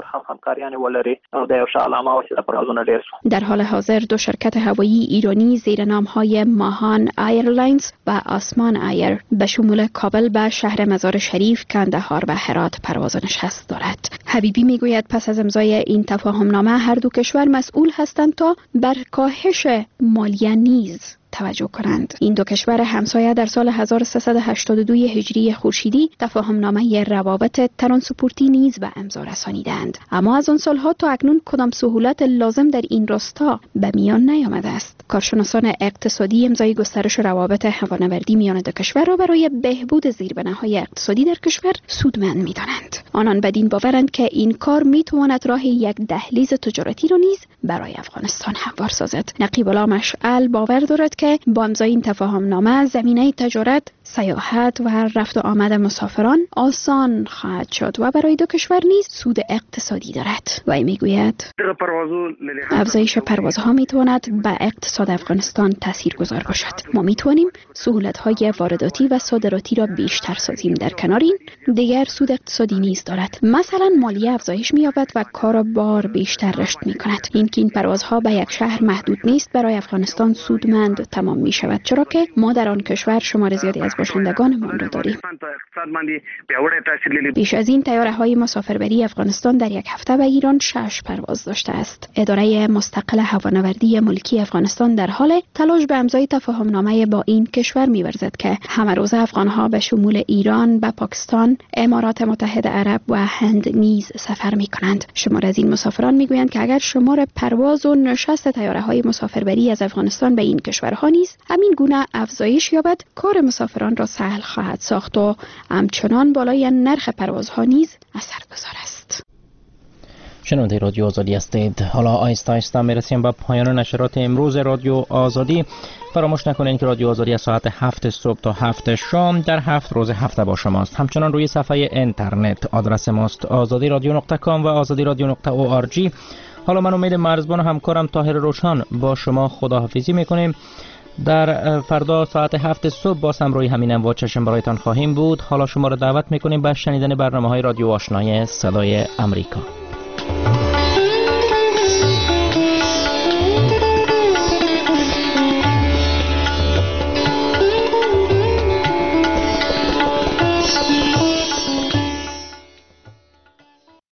در حال حاضر دو شرکت هوایی ایرانی زیر نام‌های ماهان ایرلاینز و آسمان ایر به شمول کابل به شهر مزار شریف، کندهار و هرات پرواز و نشست دارد. حبیبی میگوید پس از امضای این تفاهمنامه هر دو کشور مسئول هستند تا بر کاهش مالیه نیز توجه کنند. این دو کشور همسایه در سال 1382 هجری خورشیدی تفاهمنامه روابط ترانسپورتی نیز به امضا رسانیدند، اما از آن سالها تا اکنون کدام سهولت لازم در این راستا به میان نیامده است. کارشناسان اقتصادی امضای گسترش روابط هوانوردی میان دو کشور را برای بهبود زیربناهای اقتصادی در کشور سودمند می‌دانند. آنان بدین باورند که این کار میتواند راه یک دهلیز تجارتی را نیز برای افغانستان هموار سازد. نقیب الله مشعل باور دارد که با امضای این تفاهمنامه زمینه تجارت، سیاحت و رفت و آمد مسافران آسان خواهد شد و برای دو کشور نیز سود اقتصادی دارد. و میگوید افزایش پروازها میتواند به اقتصاد افغانستان تاثیرگذار باشد. ما میتوانیم سهولت‌های وارداتی و صادراتی را بیشتر سازیم. در کنار این دیگر سود اقتصادی نیز دارد. مثلا مالیه افزایش می‌یابد و کاروبار بیشتر رشد می‌کند. اینکه این پروازها به یک شهر محدود نیست برای افغانستان سودمند تمام می‌شود، چرا که ما در آن کشور شمار زیادی از باشندگانمان را داریم. بیش از این طیاره‌های مسافربری افغانستان در یک هفته به ایران 6 پرواز داشته است. اداره مستقل هوانوردی ملکی افغانستان در حال تلاش به امضای تفاهمنامه با این کشور می‌ورزد که همه روزه افغان‌ها به شمول ایران، به پاکستان، امارات متحده عرب و هند نیز سفر می‌کنند. شمار از این مسافران می‌گویند که اگر شمار پرواز و نشست طیاره‌های مسافربری از افغانستان به این کشورها نیز همین گونه افزایش یابد، کار مسافران را سهل خواهد ساخت و همچنان بالای نرخ پروازها نیز اثرگذار است. شنونده رادیو آزادی هستید. حالا آهسته آهسته میرسیم به پایان نشرات امروز رادیو آزادی. فراموش نکنید که رادیو آزادی از ساعت 7 صبح تا 7 شام در 7 روز هفته با شماست. همچنان روی صفحه اینترنت آدرس ماست azadiradio.com و azadiradio.org. حالا من امید مرزبان و همکارم طاهر روشن با شما خداحافظی میکنیم. در فردا ساعت 7 صبح باز هم روی همین امواج چشم برایتان خواهیم بود. حالا شما را دعوت میکنیم به شنیدن برنامه‌های رادیو آشنای صدای امریکا.